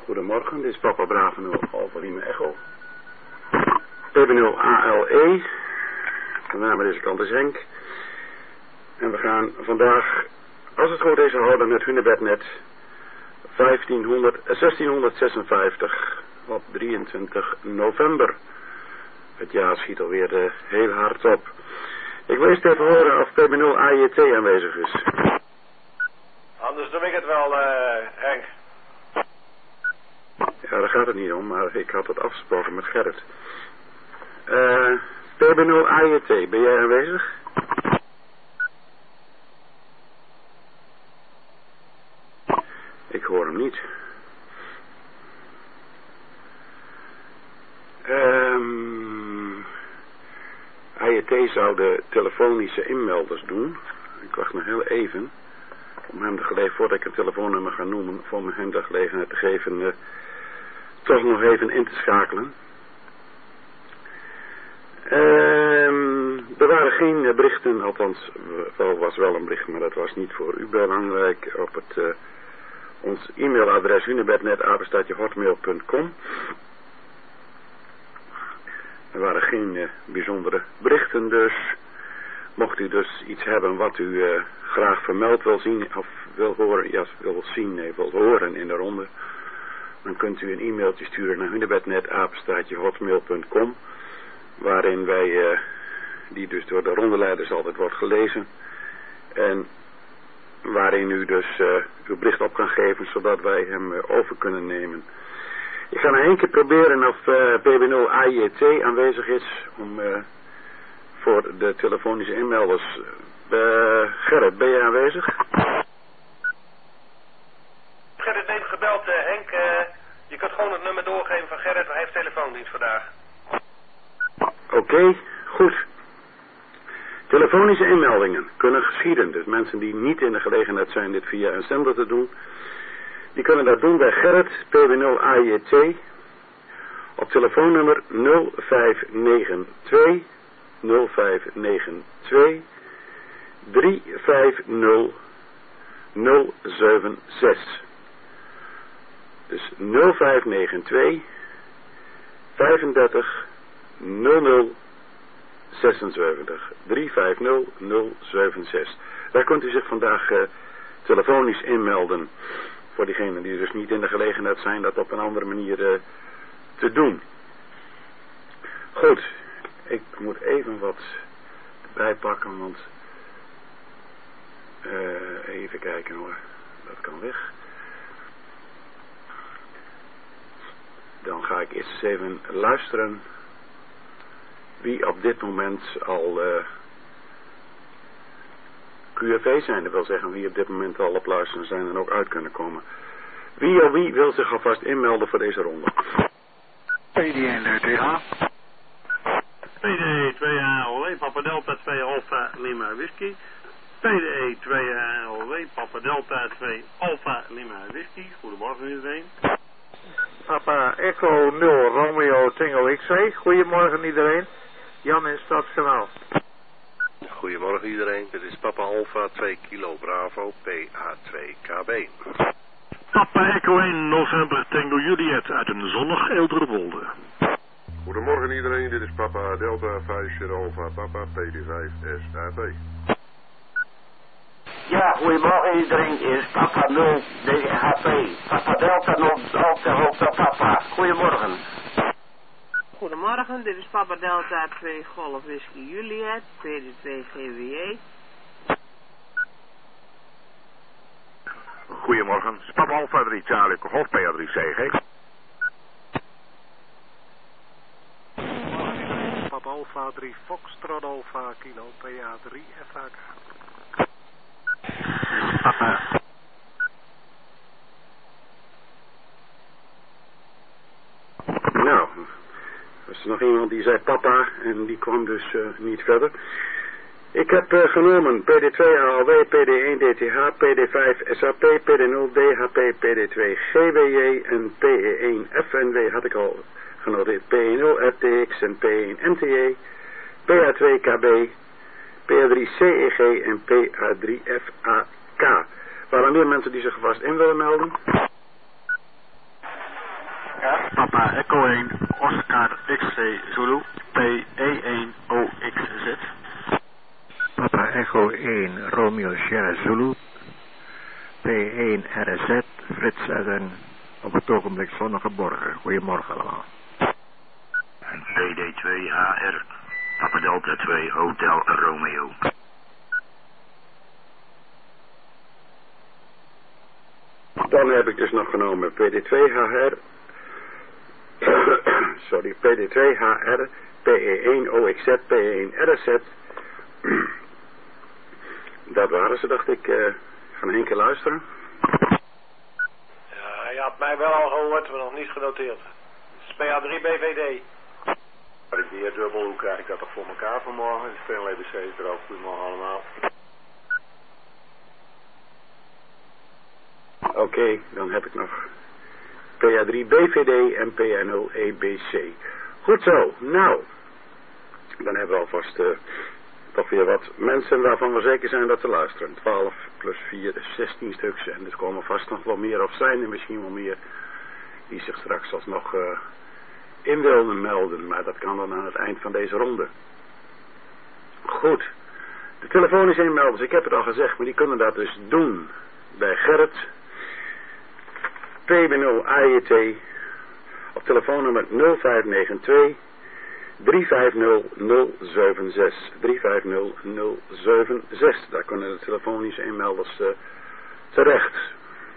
Goedemorgen, dit is Papa Bravo Alfa Lima Echo. PB0 ALE. Mijn naam is Kante Henk. En we gaan vandaag, als het goed is, houden met Hunebednet 1656 op 23 november. Het jaar schiet alweer heel hard op. Ik wil eerst even horen of PB0 AJT aanwezig is. Anders doe ik het wel, Henk. Ja, daar gaat het niet om, maar ik had het afgesproken met Gerrit. PB0 AJT, ben jij aanwezig? Ik hoor hem niet. AJT zou de telefonische inmelders doen. Ik wacht nog heel even. Om hem voordat ik een telefoonnummer ga noemen, om hem de gelegenheid te geven toch nog even in te schakelen. Er waren geen berichten, althans, er was wel een bericht, maar dat was niet voor u belangrijk, op het ons e-mailadres hunebednet@hotmail.com. Er waren geen bijzondere berichten, dus mocht u dus iets hebben wat u graag vermeld wil zien of wil horen, wil horen in de ronde, dan kunt u een e-mailtje sturen naar hunebednet@hotmail.com, waarin wij, die dus door de rondeleiders altijd wordt gelezen, en waarin u dus uw bericht op kan geven, zodat wij hem over kunnen nemen. Ik ga nog één keer proberen of PB0 AJT aanwezig is, om voor de telefonische inmelders. Gerrit, ben je aanwezig? Gerrit heeft gebeld, Henk. Je kunt gewoon het nummer doorgeven van Gerrit, hij heeft telefoondienst vandaag. Oké, goed. Telefonische inmeldingen kunnen geschieden. Dus mensen die niet in de gelegenheid zijn dit via een zender te doen, die kunnen dat doen bij Gerrit, PB0 AJT, op telefoonnummer 0592 350 076. Dus 0592 35 00 76 350 076. Daar kunt u zich vandaag telefonisch inmelden. Voor diegenen die dus niet in de gelegenheid zijn dat op een andere manier te doen. Goed, ik moet even wat bijpakken, want even kijken hoor, dat kan weg. Dan ga ik eerst eens even luisteren wie op dit moment al QFV zijn. Dat wil zeggen wie op dit moment al op luisteren zijn en ook uit kunnen komen. Wie wil zich alvast inmelden voor deze ronde? PD1 PD 2ALW, Papa Delta 2 Alpha Lima Whisky. PD 2ALW, Papa Delta 2 Alpha Lima Whisky. Goedemorgen iedereen. Papa Echo 0 Romeo Tango XC. Goedemorgen iedereen. Jan in Stadskanaal. Goedemorgen iedereen, dit is Papa Alpha 2 Kilo Bravo PA2KB. Papa Echo 1 November Tango Juliet uit een zonnig Eelderwolde. Goedemorgen iedereen, dit is Papa Delta 5 Alpha Papa PD5 SAP. Ja, goedemorgen iedereen, is Papa 0 DHP. Papa Delta 0 Delta Hoogte Papa. Goedemorgen. Goedemorgen, dit is Papa Delta 2 Golf Whisky Juliet, PD2 GWE. Goedemorgen, dit is Papa Alpha 3 Charlie Hof PA3 CG. Papa Alpha 3 Foxtrot Alpha Kilo PA3 FHK. Nou, was er nog iemand die zei papa en die kwam dus niet verder. Ik heb genomen PD2 ALW, PD1 DTH, PD5 SAP, PD0 DHP, PD2 GWJ en PE1 FNW had ik al genoteerd. PE0 RTX en PE1 MTE, PA2 KB, PA3 CEG en PA3 FAK. Waren er meer mensen die zich vast in willen melden? Papa Echo 1, Oscar XC Zulu, PE1OXZ. Papa Echo 1, Romeo Sierra Zulu, P1 RZ, Frits Edden, op het ogenblik Zonnegeborgen. Goedemorgen allemaal. PD2HR, Papa Delta 2, Hotel Romeo. Dan heb ik dus nog genomen PD2HR, sorry, PD2HR, PE1OXZ, P1RZ. Dat waren ze, dacht ik. Gaan één keer luisteren. Ja, je had mij wel al gehoord, maar nog niet genoteerd. Het is PA3BVD. Weer dubbel, hoe krijg ik dat toch voor elkaar vanmorgen? Stanley BC is er ook. Goedemorgen allemaal. Oké, dan heb ik nog PA3BVD en PA0EBC. Goed zo, nou. Dan hebben we alvast toch weer wat mensen waarvan we zeker zijn dat ze luisteren. 12 plus 4 is 16 stuks. En er komen vast nog wel meer, of zijn er misschien wel meer, die zich straks alsnog in wilden melden. Maar dat kan dan aan het eind van deze ronde. Goed. De telefonische inmelders, ik heb het al gezegd, maar die kunnen dat dus doen bij Gerrit. PB0 AET op telefoonnummer 0592 350 076. 350 076. Daar kunnen de telefonische inmelders terecht.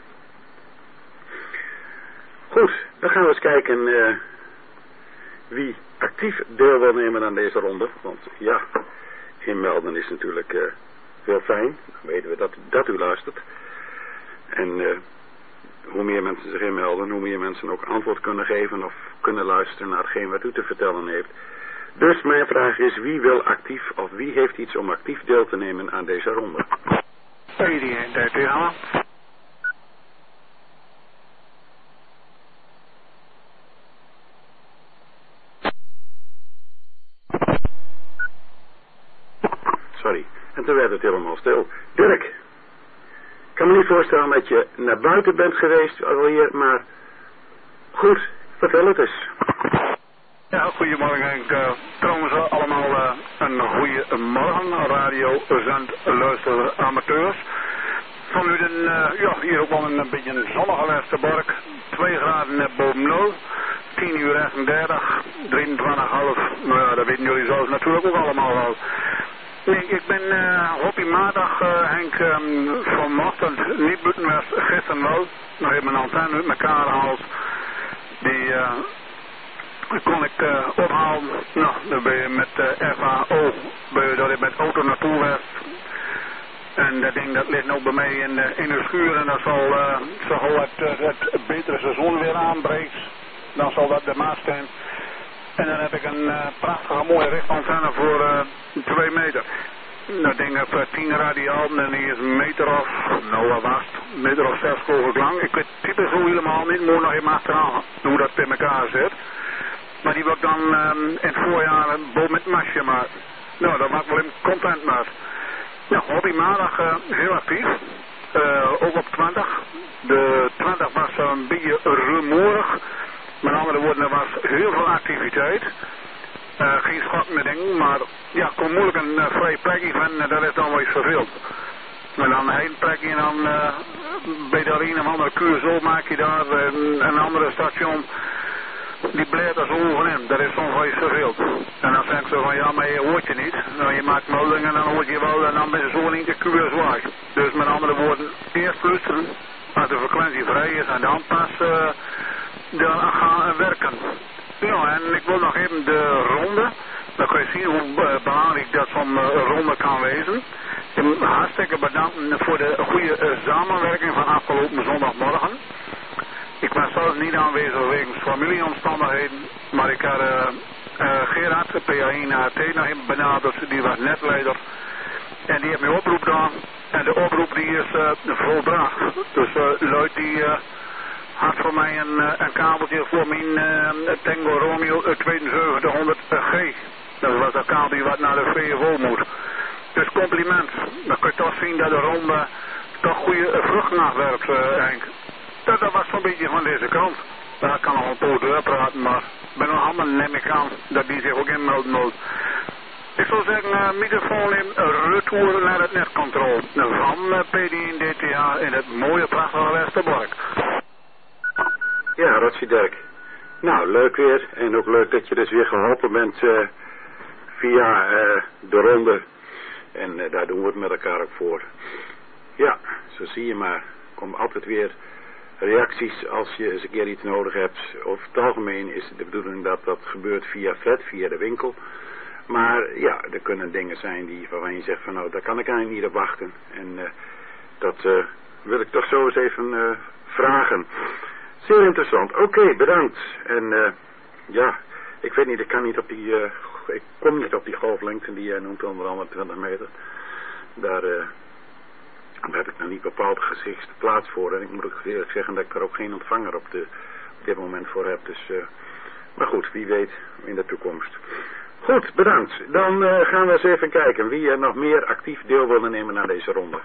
Goed, dan gaan we eens kijken wie actief deel wil nemen aan deze ronde. Want ja, inmelden is natuurlijk heel fijn. Dan weten we dat u luistert. En hoe meer mensen zich inmelden, hoe meer mensen ook antwoord kunnen geven of kunnen luisteren naar hetgeen wat u te vertellen heeft. Dus mijn vraag is, wie wil actief of wie heeft iets om actief deel te nemen aan deze ronde? Sorry, en toen werd het helemaal stil. Dirk, ik kan me niet voorstellen dat je naar buiten bent geweest alweer, maar goed, vertel het eens. Ja, goedemorgen Henk. Trouwens allemaal een goede morgen, radio, zend, luister, amateurs. Vanuit hier ook wel een beetje een zonnige Westerbork. 2 graden boven 0. 10 uur 38, 23,5. Nou ja, dat weten jullie zelfs natuurlijk ook allemaal wel. Nee, ik ben op die maandag, Henk, vanochtend niet buiten was, gisteren wel. Nog even mijn antenne uit elkaar gehaald. Die kon ik ophalen. Nou, dan ben je met FAO, dat ik met auto naartoe was. En dat ding dat ligt nou bij mij in de schuur en dat zal zo het betere seizoen weer aanbreekt. Dan zal dat de maat zijn. En dan heb ik een prachtige mooie richtantenne voor 2 meter. Dat ding heeft 10 radialen en die is een meter of, nou wat was het, een meter of 6 geloof ik lang. Ik weet typisch zo helemaal niet, moet nog even achteraan hoe dat in elkaar zit. Maar die wordt dan in het voorjaar boven met masje maken. Nou, daar was ik wel in content met. Nou, op die maandag heel actief. Ook op 20. De 20 was een beetje rumoerig. Met andere woorden, er was heel veel activiteit. Geen schot met dingen, maar ja, ik kon moeilijk een vrij plekje vinden, dat is dan wel eens verveeld. En dan een plekje en dan bij de een of andere QSO maak je daar een andere station. Die blijft er zo overin, dat is soms wel eens verveeld. En dan zeg ik zo van, ja, maar je hoort je niet. Nou, je maakt meldingen en dan hoort je wel en dan ben je zo in de QSO. Dus met andere woorden, eerst luisteren als de frequentie vrij is en dan pas dan gaan werken. Ja, en ik wil nog even de ronde. Dan kun je zien hoe belangrijk dat zo'n ronde kan wezen. Ik moet me hartstikke bedanken voor de goede samenwerking van afgelopen zondagmorgen. Ik was zelf niet aanwezig wegens familieomstandigheden, maar ik had Gerard, PA1AT, nog even benaderd, die was netleider. En die heeft mij oproep gedaan. En de oproep die is volbracht. Dus luid die had voor mij een kabeltje voor mijn Tango Romeo 7200G. Dat was een kabeltje wat naar de VFO moet. Dus compliment. Dan kun je toch zien dat de ronde toch goede vruchten afwerpt, Henk. Dat was zo'n beetje van deze kant. Daar kan nog een poot doorpraten, maar ik ben nog allemaal neem ik aan dat die zich ook inmelden moet. Ik zou zeggen, microfoon in retour naar het netcontrole van PD1DTH in het mooie prachtige Westerbork. Ja, Rotsie Dirk. Nou, leuk weer. En ook leuk dat je dus weer geholpen bent via de ronde. En daar doen we het met elkaar ook voor. Ja, zo zie je maar. Er komen altijd weer reacties als je eens een keer iets nodig hebt. Over het algemeen is het de bedoeling dat dat gebeurt via Fred, via de winkel. Maar ja, er kunnen dingen zijn waarvan je zegt van nou, daar kan ik eigenlijk niet op wachten. En dat wil ik toch zo eens even vragen. Zeer interessant. Oké, bedankt. En ja, ik weet niet, ik kom niet op die golflengte die jij noemt, onder andere 20 meter. Daar heb ik nog niet bepaald gezegd plaats voor. En ik moet ook eerlijk zeggen dat ik daar ook geen ontvanger op dit moment voor heb. Dus, maar goed, wie weet in de toekomst. Goed, bedankt. Dan gaan we eens even kijken wie er nog meer actief deel wilde nemen aan deze ronde.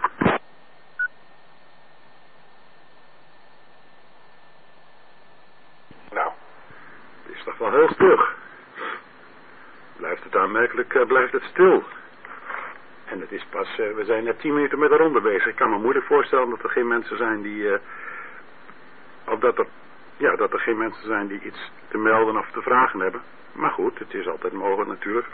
Nou, het is toch wel heel stug. Blijft het aanmerkelijk, blijft het stil. En het is pas, we zijn net 10 minuten met de ronde bezig. Ik kan me moeilijk voorstellen dat er geen mensen zijn die, dat er geen mensen zijn die iets te melden of te vragen hebben. Maar goed, het is altijd mogelijk natuurlijk.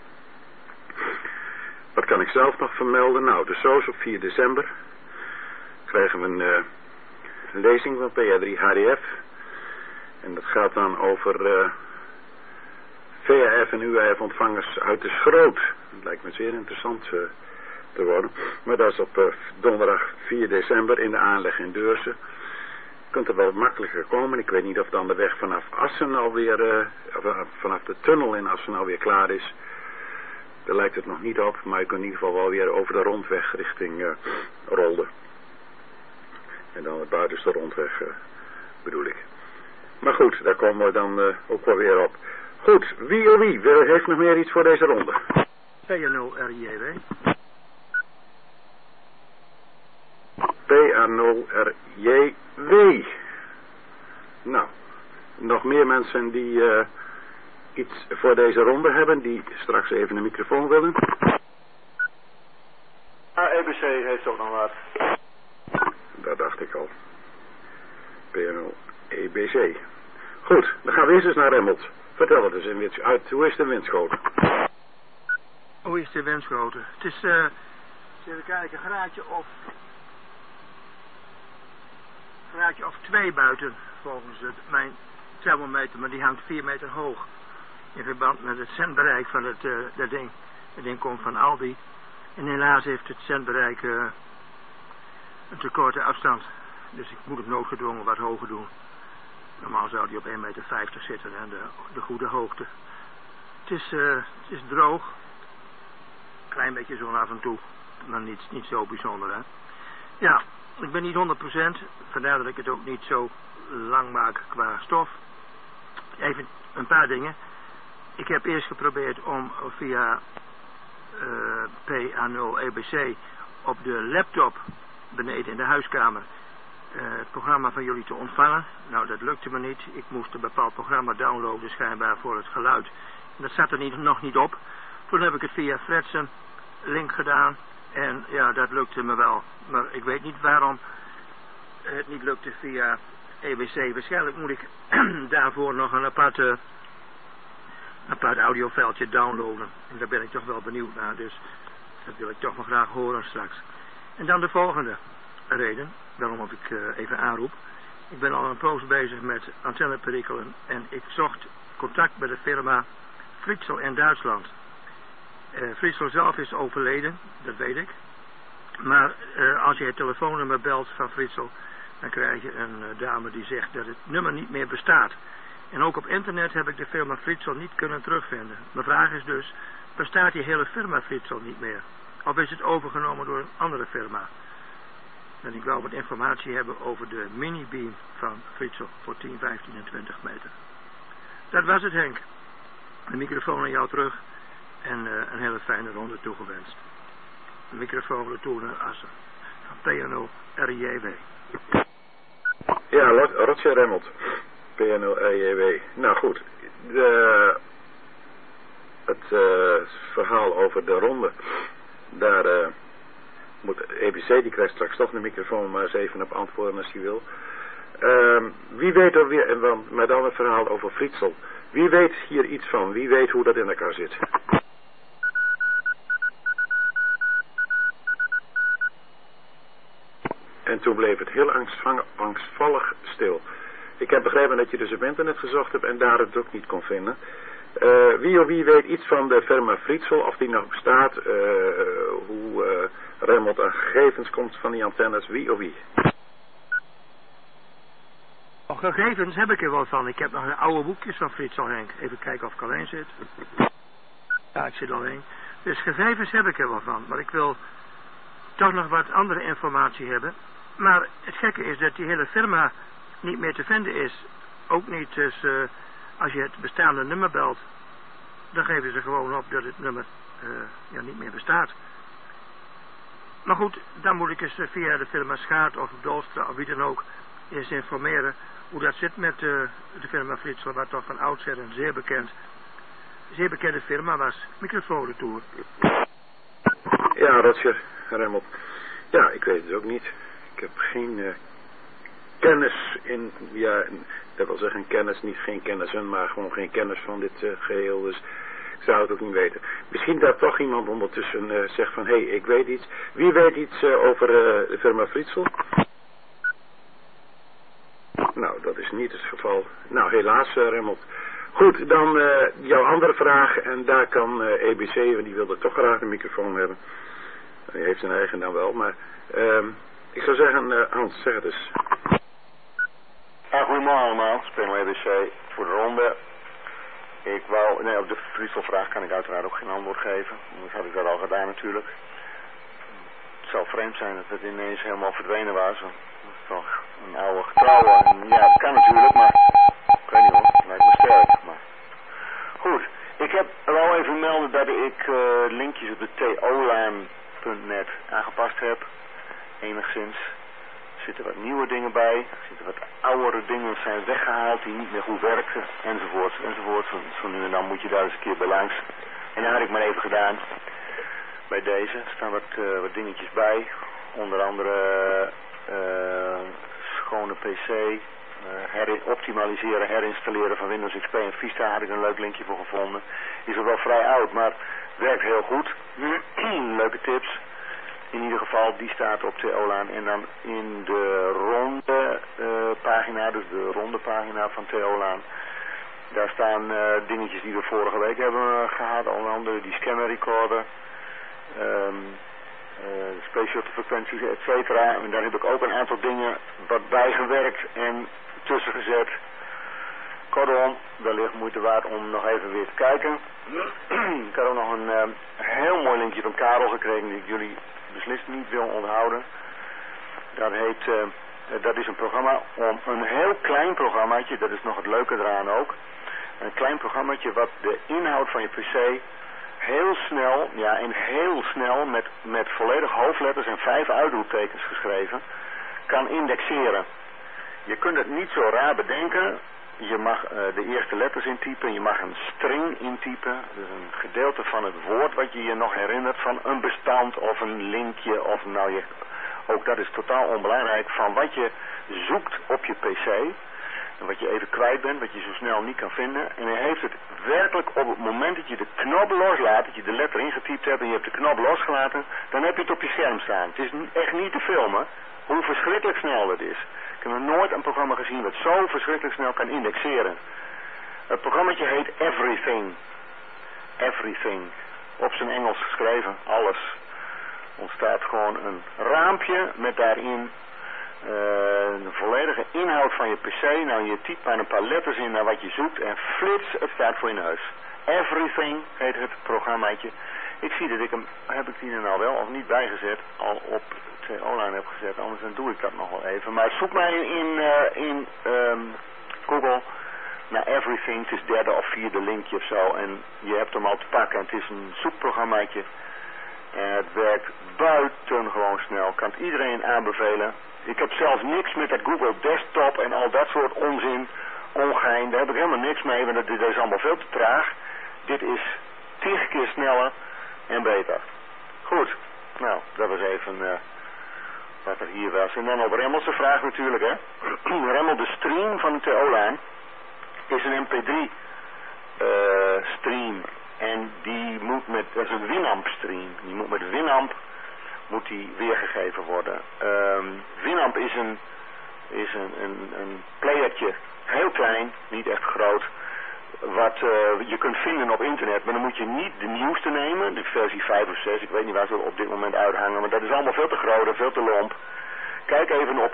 Wat kan ik zelf nog vermelden? Nou, de SOS op 4 december krijgen we een lezing van PA3HDF. En dat gaat dan over VHF en UHF ontvangers uit de schroot. Dat lijkt me zeer interessant te worden. Maar dat is op donderdag 4 december in de aanleg in Deurzen. Je kunt er wel makkelijker komen. Ik weet niet of dan de weg vanaf Assen alweer, vanaf de tunnel in Assen alweer klaar is. Daar lijkt het nog niet op, maar je kunt in ieder geval wel weer over de rondweg richting Rolde. En dan de buitenste rondweg bedoel ik. Maar goed, daar komen we dan ook wel weer op. Goed, wie heeft nog meer iets voor deze ronde? PA0RJW. PA0RJW. Nou, nog meer mensen die iets voor deze ronde hebben, die straks even een microfoon willen. EBC heeft ook nog wat. Dat dacht ik al. PA0EBC. Goed, dan gaan we eerst eens naar Remmelt. Vertel het eens hoe is de windschoten? Hoe is de windschoten? Het is, even kijken, een graadje of 2 buiten, volgens mijn thermometer, maar die hangt 4 meter hoog. In verband met het zendbereik van dat ding. Het ding komt van Aldi. En helaas heeft het zendbereik een te korte afstand. Dus ik moet het noodgedwongen wat hoger doen. Normaal zou die op 1,50 meter zitten en de goede hoogte. Het is droog. Klein beetje zon af en toe. Maar niet zo bijzonder, hè. Ja, ik ben niet 100%. Vandaar dat ik het ook niet zo lang maak qua stof. Even een paar dingen. Ik heb eerst geprobeerd om via PA0EBC op de laptop beneden in de huiskamer het programma van jullie te ontvangen. Nou, dat lukte me niet. Ik moest een bepaald programma downloaden schijnbaar voor het geluid. En dat zat er nog niet op. Toen heb ik het via Fredsen link gedaan. En ja, dat lukte me wel. Maar ik weet niet waarom het niet lukte via EBC. Waarschijnlijk moet ik daarvoor nog een apart audioveldje downloaden. En daar ben ik toch wel benieuwd naar. Dus dat wil ik toch wel graag horen straks. En dan de volgende reden. Daarom of ik even aanroep. Ik ben al een poos bezig met antenneperikelen. En ik zocht contact met de firma Fritzl in Duitsland. Fritzl zelf is overleden. Dat weet ik. Maar als je het telefoonnummer belt van Fritzl, dan krijg je een dame die zegt dat het nummer niet meer bestaat. En ook op internet heb ik de firma Fritzl niet kunnen terugvinden. Mijn vraag is dus, bestaat die hele firma Fritzl niet meer? Of is het overgenomen door een andere firma? En ik wou wat informatie hebben over de mini-beam van Fritzl voor 10, 15 en 20 meter. Dat was het, Henk. De microfoon aan jou terug en een hele fijne ronde toegewenst. De microfoon retour naar Assen van PA0RJW. Ja, Roger Remmelt. PNO-RJW. Nou goed, het verhaal over de ronde, daar moet EBC, die krijgt straks toch de microfoon maar eens even op antwoorden als hij wil. Wie weet er weer, en met dan het verhaal over Frietsel. Wie weet hier iets van? Wie weet hoe dat in elkaar zit? En toen bleef het heel angstvallig stil. Ik heb begrepen dat je dus op internet gezocht hebt en daar het ook niet kon vinden. Wie of wie weet iets van de firma Frietsel, of die nog bestaat, hoe Remmelt aan gegevens komt van die antennes, wie of wie? Gegevens heb ik er wel van. Ik heb nog een oude boekjes van Frietsel, Henk. Even kijken of ik alleen zit. Ja, ik zit alleen. Dus gegevens heb ik er wel van. Maar ik wil toch nog wat andere informatie hebben. Maar het gekke is dat die hele firma niet meer te vinden is. Ook niet dus als je het bestaande nummer belt. Dan geven ze gewoon op dat het nummer niet meer bestaat. Maar goed, dan moet ik eens via de firma Schaart of Dolstra of wie dan ook eens informeren hoe dat zit met de firma Frietsel, wat toch van oudsher een zeer bekende firma was. Microfoonretour. Ja, Roger, Remmelt. Ja, ik weet het ook niet. Ik heb geen kennis in, dat wil zeggen kennis, niet geen kennissen, maar gewoon geen kennis van dit geheel, dus ik zou het ook niet weten. Misschien dat toch iemand ondertussen zegt van, hé, ik weet iets. Wie weet iets over de firma Frietsel? Nou, dat is niet het geval. Nou, helaas, Remmelt. Goed, dan jouw andere vraag, en daar kan EBC, want die wilde toch graag een microfoon hebben. Hij heeft zijn eigen dan wel, maar ik zou zeggen, Hans, zeg het eens. Goedemorgen allemaal, spelen EBC voor de ronde. Op de Frietselvraag kan ik uiteraard ook geen antwoord geven. Dat had ik dat al gedaan natuurlijk. Het zou vreemd zijn dat het ineens helemaal verdwenen was. Dat is toch een oude getrouwe. En ja, dat kan natuurlijk, maar ik weet niet hoor, het lijkt me sterk. Maar goed, ik heb wel even melden dat ik linkjes op de tolaan.net aangepast heb. Enigszins. Er zitten wat nieuwe dingen bij. Er zitten wat oudere dingen zijn weggehaald die niet meer goed werkten. Enzovoort, enzovoort. Zo nu en dan moet je daar eens een keer bij langs. En dat had ik maar even gedaan. Bij deze er staan wat dingetjes bij. Onder andere schone PC. Optimaliseren, herinstalleren van Windows XP en Vista had ik een leuk linkje voor gevonden. Is ook wel vrij oud, maar werkt heel goed. Leuke tips. In ieder geval, die staat op Theolaan. En dan in de ronde pagina, dus de ronde pagina van Theolaan. Daar staan dingetjes die we vorige week hebben gehad. Onder andere die scanner recorder. Special frequenties, et cetera. En daar heb ik ook een aantal dingen wat bijgewerkt en tussen gezet. Kortom, wellicht moeite waard om nog even weer te kijken. Ik had ook nog een heel mooi linkje van Karel gekregen die ik jullie beslist niet wil onthouden. Dat is een programma om een heel klein programmaatje, dat is nog het leuke eraan ook. Een klein programmaatje wat de inhoud van je PC heel snel met volledig hoofdletters en 5 uitroeptekens geschreven kan indexeren. Je kunt het niet zo raar bedenken. Je mag de eerste letters intypen, je mag een string intypen, dus een gedeelte van het woord wat je je nog herinnert van een bestand of een linkje of ook dat is totaal onbelangrijk, van wat je zoekt op je PC en wat je even kwijt bent, wat je zo snel niet kan vinden. En hij heeft het werkelijk op het moment dat je de knop loslaat, dat je de letter ingetypt hebt en je hebt de knop losgelaten, dan heb je het op je scherm staan. Het is echt niet te filmen hoe verschrikkelijk snel dat is. Ik heb nog nooit een programma gezien dat zo verschrikkelijk snel kan indexeren. Het programmaatje heet Everything. Everything. Op zijn Engels geschreven. Alles. Ontstaat gewoon een raampje met daarin de volledige inhoud van je PC. Nou, je typt maar een paar letters in naar wat je zoekt en flits, het staat voor je neus. Everything heet het programmaatje. Ik zie dat heb ik die er nou wel of niet bijgezet, al op online heb gezet, anders dan doe ik dat nog wel even. Maar zoek mij in Google naar Everything, het is derde of vierde linkje of zo en je hebt hem al te pakken. Het is een zoekprogrammaatje en het werkt buitengewoon snel, kan het iedereen aanbevelen. Ik heb zelfs niks met dat Google Desktop en al dat soort onzin ongein, daar heb ik helemaal niks mee, want dit is allemaal veel te traag. Dit is 10 keer sneller en beter. Goed, nou, dat was even wat er hier was. En dan op Remmels de vraag natuurlijk, hè. Remmel, de stream van de TO-laan is een MP3 stream. En die moet dat is een Winamp stream. Die moet met Winamp weergegeven worden. Winamp is een playertje, heel klein, niet echt groot, wat je kunt vinden op internet, maar dan moet je niet de nieuwste nemen, de versie 5 of 6, ik weet niet waar ze op dit moment uithangen, maar dat is allemaal veel te groot en veel te lomp. Kijk even op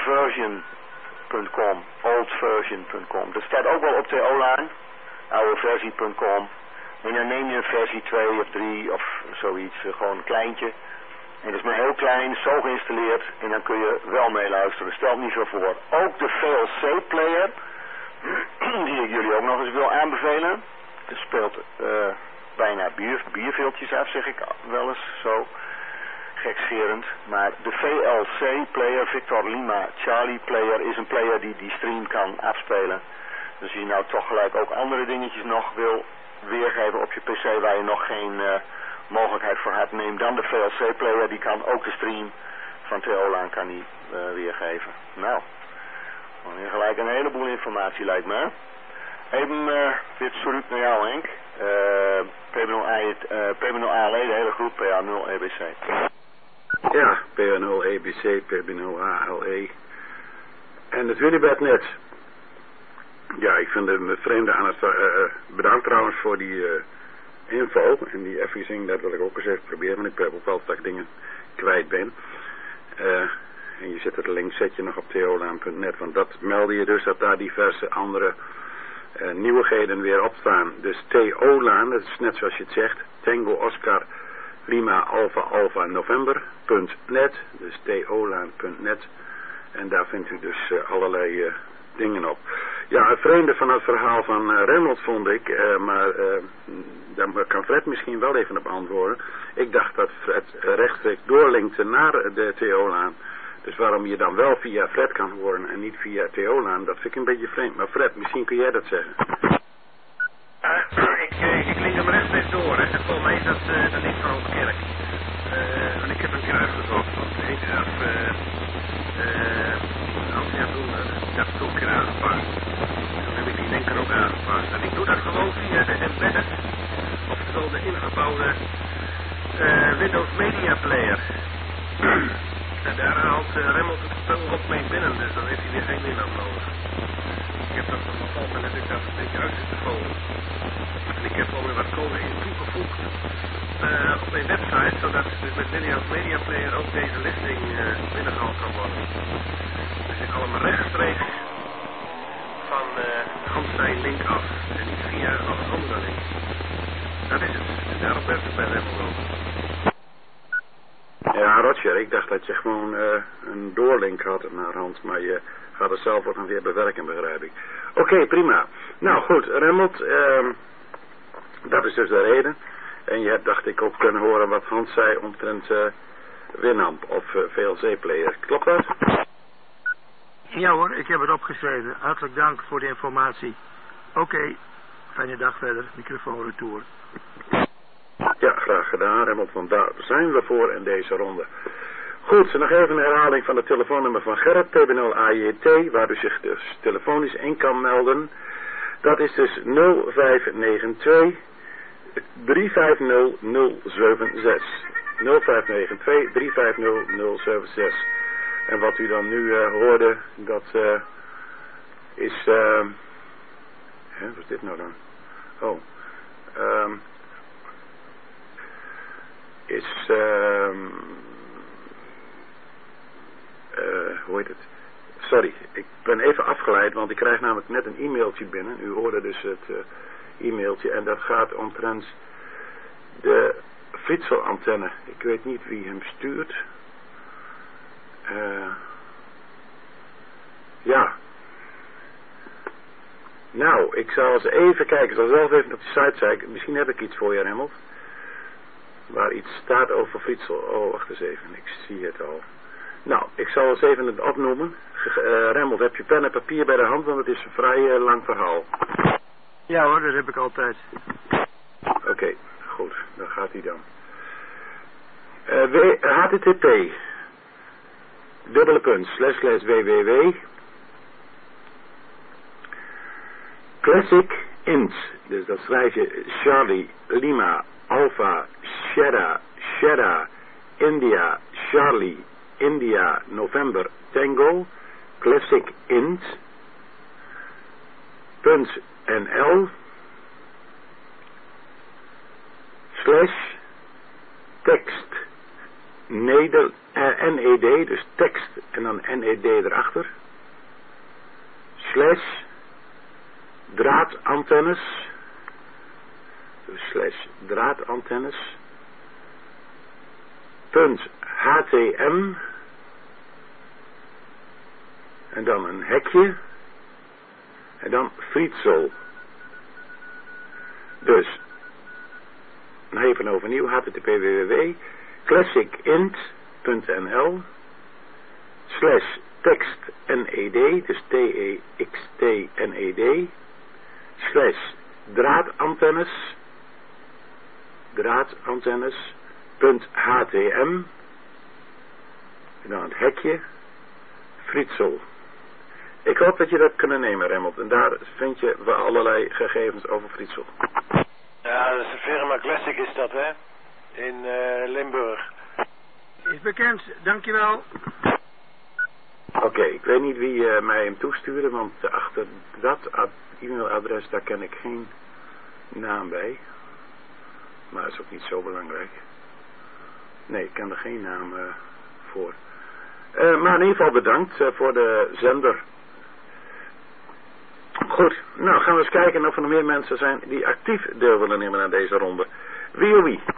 oldversion.com, dat staat ook wel op TO-laan, oudeversie.com, en dan neem je een versie 2 of 3 of zoiets, gewoon een kleintje. En dat is maar heel klein, zo geïnstalleerd en dan kun je wel meeluisteren. Stel niet zo voor. Ook de VLC-player, die ik jullie ook nog eens wil aanbevelen. Dat speelt bijna bierveeltjes af, zeg ik wel eens zo gekscherend. Maar de VLC-player, Victor Lima Charlie player, is een player die die stream kan afspelen. Dus als je nou toch gelijk ook andere dingetjes nog wil weergeven op je PC waar je nog geen mogelijkheid voor hebt, neem dan de VLC-player, die kan ook de stream van TO-laan kan die weergeven. Nou, dan gelijk een heleboel informatie lijkt me. Even dit soort naar jou, Henk. PB0ALE, de hele groep, PA0EBC. Ja, PA0EBC, PB0ALE. En het Willibert-net. Ja, ik vind het vreemde aan het... bedankt trouwens voor die info. En die everything, dat wil ik ook eens even proberen. Want ik heb ook wel dat ik dingen kwijt ben. En je zet het link, zet je nog op tolaan.net. Want dat meldde je dus dat daar diverse andere nieuwigheden weer op staan. Dus TO-laan, dat is net zoals je het zegt. Tango Oscar Lima Alpha Alpha November.net. Dus tolaan.net. En daar vindt u dus allerlei dingen op. Ja, het vreemde van het verhaal van Remmels vond ik, maar daar kan Fred misschien wel even op antwoorden. Ik dacht dat Fred rechtstreeks doorlinkte naar de TO-laan. Dus waarom je dan wel via Fred kan horen en niet via TO-laan, dat vind ik een beetje vreemd. Maar Fred, misschien kun jij dat zeggen. Ik link hem rechtstreeks door, hè. Volgens mij is dat niet van onze kerk. Want ik heb een keer uitgezocht, want ik heb dat is ook een keer aangepast. Dan heb ik die denker ook aangepast. En ik doe dat gewoon via de embedded, oftewel de ingebouwde Windows Media Player. En daar haalt Remmels het spel op mee binnen, dus dan heeft hij weer geen Winamp nodig. Ik heb dat van mijn moment dat ik dat een beetje uit zit te volgen. En ik heb alweer wat code in toegevoegd op mijn website, zodat dus met Windows Media Player ook deze listing binnengehaald kan worden. Dus ik haal hem rechtstreeks van Hans link af en niet via een andere link. Dat is het. En daarom werkt het bij Remmels ook. Ja, Roger, ik dacht dat je gewoon een doorlink had naar Hans, maar je gaat het zelf ook nog weer bewerken, begrijp ik. Oké, prima. Nou goed, Remmelt, dat is dus de reden. En je hebt, dacht ik, ook kunnen horen wat Hans zei omtrent Winamp of VLC-player. Klopt dat? Ja hoor, ik heb het opgeschreven. Hartelijk dank voor de informatie. Oké, fijne dag verder. Microfoon retour. Ja, graag gedaan, Remmelt, want daar zijn we voor in deze ronde. Goed, nog even een herhaling van het telefoonnummer van Gerrit, PB0AJT, waar u zich dus telefonisch in kan melden. Dat is dus 0592 350 076. 0592 350 076. En wat u dan nu hoorde, dat is... wat is dit nou dan? Oh. Is... hoe heet het? Sorry, ik ben even afgeleid, want ik krijg namelijk net een e-mailtje binnen. U hoorde dus het e-mailtje en dat gaat omtrent de Fritsel-antenne. Ik weet niet wie hem stuurt. Ja. Nou, ik zal eens even kijken. Ik zal zelf even op de site kijken. Misschien heb ik iets voor je, Remmelt. Waar iets staat over Fritsel. Oh, wacht eens even. Ik zie het al. Nou, ik zal eens even het opnoemen. Remmelt, heb je pen en papier bij de hand, want het is een vrij lang verhaal. Ja hoor, dat heb ik altijd. Oké, goed, dan gaat hij dan. http //www Classic Int, dus dat schrijf je Charlie, Lima, Alpha, Sierra, India, Charlie, India, November, Tango, Classic Int, .nl / tekst NED, dus tekst en dan NED erachter, / draadantennes, dus / draadantennes, .htm en dan een hekje en dan Fritzl. Dus even overnieuw, http classicint.nl / tekst NED, dus TEXT-NED / draadantennes .htm en dan het hekje Fritzl. Ik hoop dat je dat kunnen nemen, Remmelt, en daar vind je wel allerlei gegevens over Fritzl. Ja, dat is de firma Classic is dat, hè? In Limburg. Is bekend, dankjewel. Oké, ik weet niet wie mij hem toestuurde, want achter dat e-mailadres, daar ken ik geen naam bij. Maar dat is ook niet zo belangrijk. Nee, ik ken er geen naam voor. Maar in ieder geval bedankt voor de zender. Goed, nou gaan we eens kijken of er nog meer mensen zijn die actief deel willen nemen aan deze ronde. Wie of wie?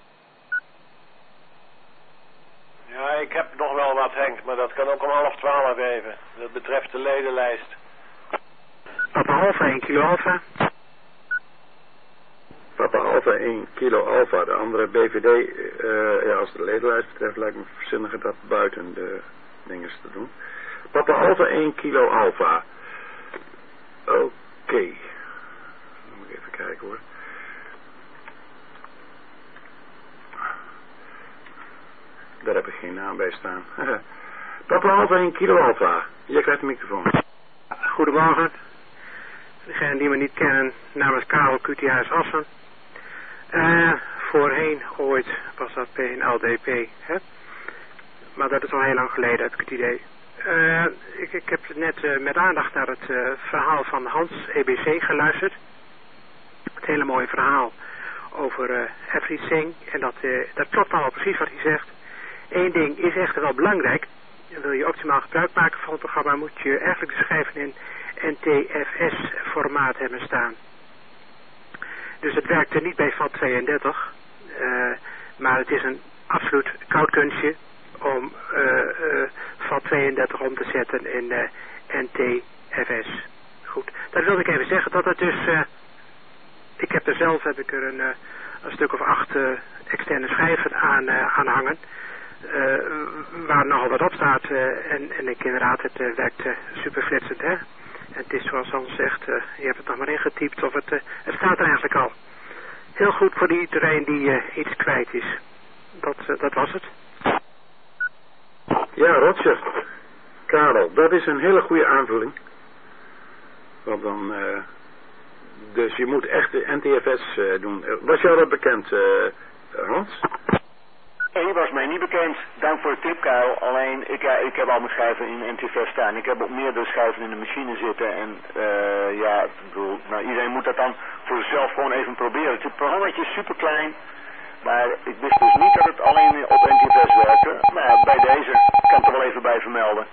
Ja, ik heb nog wel wat, Henk, maar dat kan ook om 11:30 even. Dat betreft de ledenlijst. Papa Alpha, 1 kilo Alpha. Papa Alpha, 1 kilo Alpha. De andere BVD, ja, als de ledenlijst betreft, lijkt me verzinniger dat buiten de dingen te doen. Papa Alpha, 1 kilo Alpha. Oké. Dan moet ik even kijken hoor. Daar heb ik geen naam bij staan. Papa Alpha, 1 kilo Alpha. Je krijgt de microfoon. Goedemorgen. Degenen die me niet kennen, namens Karel QTH Assen. Voorheen ooit was dat PNLDP, hè? Maar dat is al heel lang geleden, heb ik het idee. Ik heb net met aandacht naar het verhaal van Hans EBC geluisterd. Het hele mooie verhaal over everything. En dat klopt allemaal precies wat hij zegt. Eén ding is echt wel belangrijk. Wil je optimaal gebruik maken van het programma, moet je eigenlijk de schijven in NTFS formaat hebben staan. Dus het werkte niet bij FAT32. Maar het is een absoluut koud kunstje om FAT32 om te zetten in NTFS. Goed, dat wilde ik even zeggen dat het dus... ik heb er zelf een stuk of 8 externe schijven aan hangen. Waar nogal wat op staat. En ik inderdaad, het werkt super flitsend, hè. En het is zoals Hans zegt, je hebt het nog maar ingetypt of het staat er eigenlijk al. Heel goed voor iedereen die iets kwijt is. Dat was het. Ja, Roger. Karel, dat is een hele goede aanvulling. Want dan... dus je moet echt de NTFS doen. Was jou dat bekend, Hans? Nee, was mij niet bekend. Dank voor de tip, Karel. Alleen, ik heb al mijn schijven in NTFS staan. Ik heb ook meerdere schijven in de machine zitten. En ja, ik bedoel, nou, iedereen moet dat dan voor zichzelf gewoon even proberen. Het programma is super klein. Maar ik wist dus niet dat het alleen op NTFS werkte. Maar ja, bij deze kan ik er wel even bij vermelden.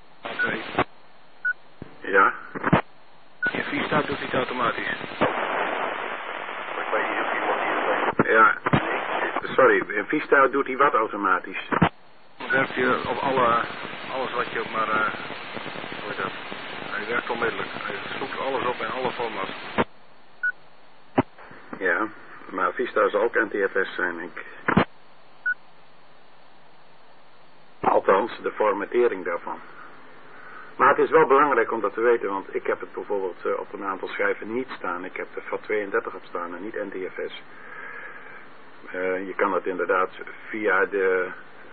Ja. In Vista doet hij het automatisch. Ja. Sorry, in Vista doet hij wat automatisch? Dan werkt hij op alles wat je ook maar... hoe heet dat? Hij werkt onmiddellijk. Hij zoekt alles op in alle formats. Ja, maar Vista zal ook NTFS zijn, denk ik. Althans, de formatering daarvan. Maar het is wel belangrijk om dat te weten, want ik heb het bijvoorbeeld op een aantal schijven niet staan. Ik heb er FAT32 op staan en niet NTFS. Je kan dat inderdaad via de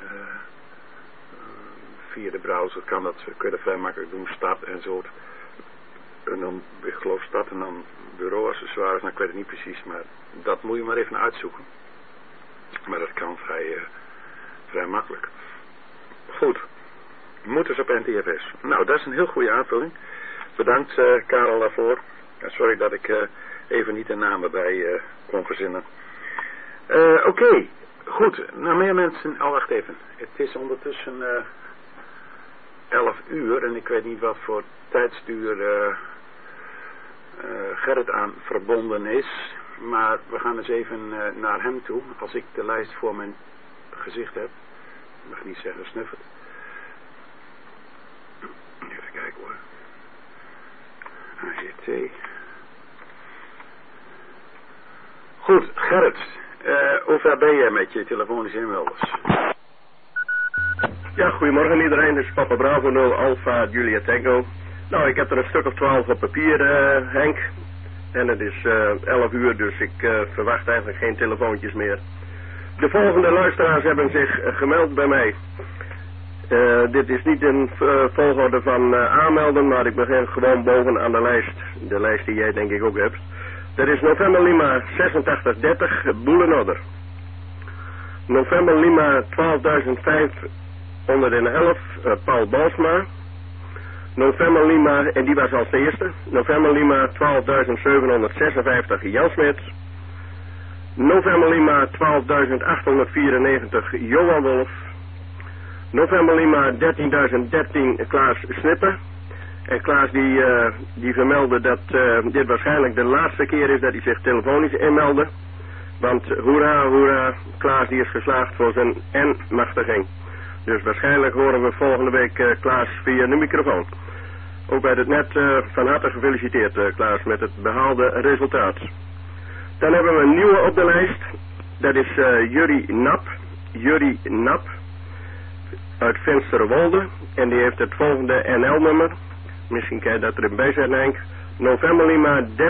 browser kun je dat vrij makkelijk doen, start en zo. En dan, ik geloof start en dan bureauaccessoires, nou ik weet het niet precies, maar dat moet je maar even uitzoeken. Maar dat kan vrij makkelijk. Goed. Moet dus op NTFS. Nou, dat is een heel goede aanvulling. Bedankt Karel daarvoor. Sorry dat ik even niet de namen bij kon verzinnen. Oké. Goed. Nou, meer mensen. Wacht even. Het is ondertussen 11 uur en ik weet niet wat voor tijdstuur Gerrit aan verbonden is. Maar we gaan eens even naar hem toe. Als ik de lijst voor mijn gezicht heb. Ik mag niet zeggen snuffert. Even kijken hoor. AGT. Goed, Gerrit. Hoe ver ben jij met je telefonische inmelders? Ja, goedemorgen iedereen. Dit is Papa Bravo 0 Alpha Julia Tango. Nou, ik heb er een stuk of 12 op papier, Henk. En het is 11 uur, dus ik verwacht eigenlijk geen telefoontjes meer. De volgende luisteraars hebben zich gemeld bij mij. Dit is niet in volgorde van aanmelden, maar ik begin gewoon boven aan de lijst. De lijst die jij denk ik ook hebt. Dat is November Lima 8630 Boelenodder. November Lima 12.511 Paul Balsma. November Lima, en die was als eerste. November Lima 12.756 Jan Smit. November Lima 12.894 Johan Wolf. November Lima 13.013 Klaas Snippen. En Klaas die vermeldde dat dit waarschijnlijk de laatste keer is dat hij zich telefonisch inmeldde. Want hoera, hoera, Klaas die is geslaagd voor zijn N-machtiging. Dus waarschijnlijk horen we volgende week Klaas via de microfoon. Ook bij het net van harte gefeliciteerd Klaas met het behaalde resultaat. Dan hebben we een nieuwe op de lijst. Dat is Jurrie Nap. Jurrie Nap. Uit Finsterwolde. En die heeft het volgende NL-nummer. Misschien kan je dat erin bij zetten, Henk. November Lima 13.037.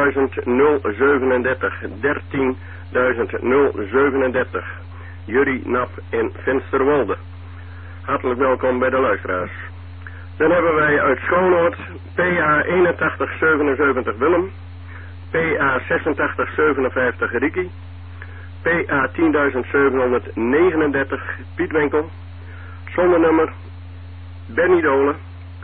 13.037. Jurrie Nap in Finsterwolde. Hartelijk welkom bij de luisteraars. Dan hebben wij uit Schoonoord PA 8177 Willem. PA 8657 Riki. PA 10.739 Piet Winkel. Zondernummer Benny Dolen.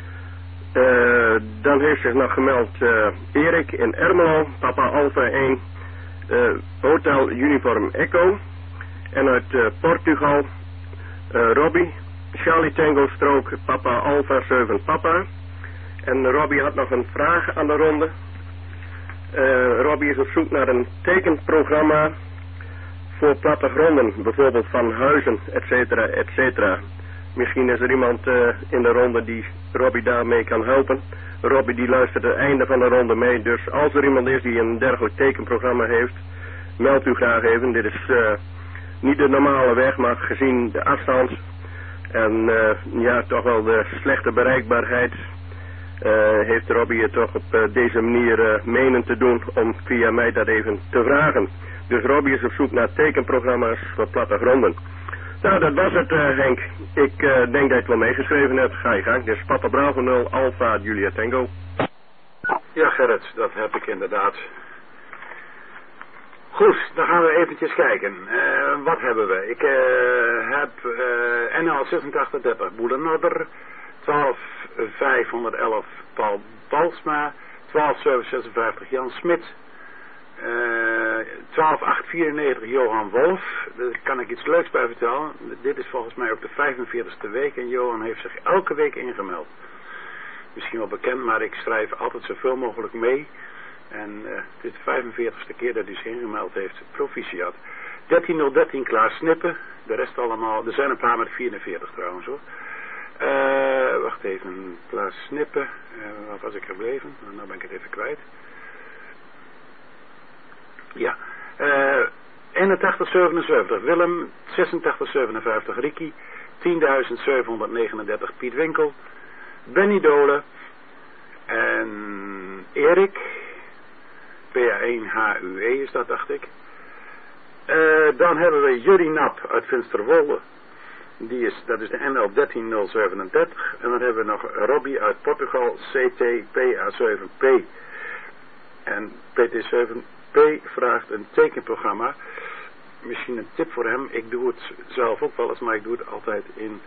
Dan heeft zich nog gemeld Erik in Ermelo. Papa Alpha 1 Hotel Uniform Echo. En uit Portugal Robbie Charlie Tango Strook Papa Alpha 7 Papa. En Robbie had nog een vraag aan de ronde. Robbie is op zoek naar een tekenprogramma voor plattegronden, bijvoorbeeld van huizen, etcetera, etcetera. Misschien is er iemand in de ronde die Robbie daarmee kan helpen. Robbie die luistert het einde van de ronde mee, dus als er iemand is die een dergelijk tekenprogramma heeft, meld u graag even. Dit is niet de normale weg, maar gezien de afstand en ja, toch wel de slechte bereikbaarheid, heeft Robbie het toch op deze manier menen te doen om via mij dat even te vragen. Dus Robbie is op zoek naar tekenprogramma's voor plattegronden. Nou, dat was het, Henk. Ik denk dat je het wel meegeschreven hebt. Ga je gang. Dit is Papa Bravo 0 Alpha Julia Tango. Ja, Gerrit, dat heb ik inderdaad. Goed, dan gaan we eventjes kijken. Wat hebben we? Ik heb NL 8630 Boelenodder, 12.511 Paul Balsma, 12.756 Jan Smit, 12.894 Johan Wolf. Daar kan ik iets leuks bij vertellen. Dit is volgens mij ook de 45ste week en Johan heeft zich elke week ingemeld. Misschien wel bekend, maar ik schrijf altijd zoveel mogelijk mee. En dit is de 45ste keer dat hij zich ingemeld heeft. Proficiat. 13.013 Klaas Snippen. De rest allemaal. Er zijn een paar met 44 trouwens hoor. Wacht even. Klaas Snippen. Wat was ik gebleven? Nou ben ik het even kwijt. Ja. 81.77 Willem. 86.57 Riki. 10.739 Piet Winkel, Benny Dolen en Erik, PA1HUE is dat, dacht ik. Dan hebben we Jurrie Nap uit Finsterwolde. Dat is de NL 13037. En dan hebben we nog Robbie uit Portugal, CTPA7P. En PT7P vraagt een tekenprogramma. Misschien een tip voor hem. Ik doe het zelf ook wel eens, maar ik doe het altijd in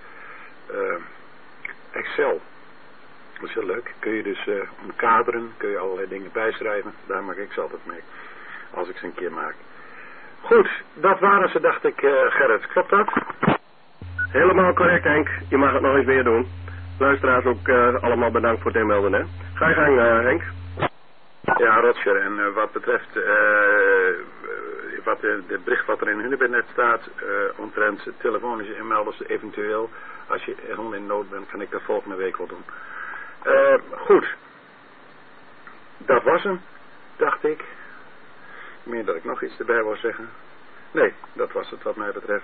Excel. Dat is heel leuk. Kun je dus omkaderen, kun je allerlei dingen bijschrijven. Daar maak ik ze altijd mee. Als ik ze een keer maak. Goed, dat waren ze, dacht ik, Gerrit. Klopt dat? Helemaal correct, Henk. Je mag het nog eens weer doen. Luisteraars ook allemaal bedankt voor het inmelden, hè. Ga je gang, Henk. Ja, Roger. En wat betreft de bericht wat er in Hunebed staat, omtrent telefonische inmelders eventueel, als je helemaal in nood bent, kan ik dat volgende week wel doen. Goed. Dat was hem, dacht ik. Meer dat ik nog iets erbij wil zeggen. Nee, dat was het wat mij betreft.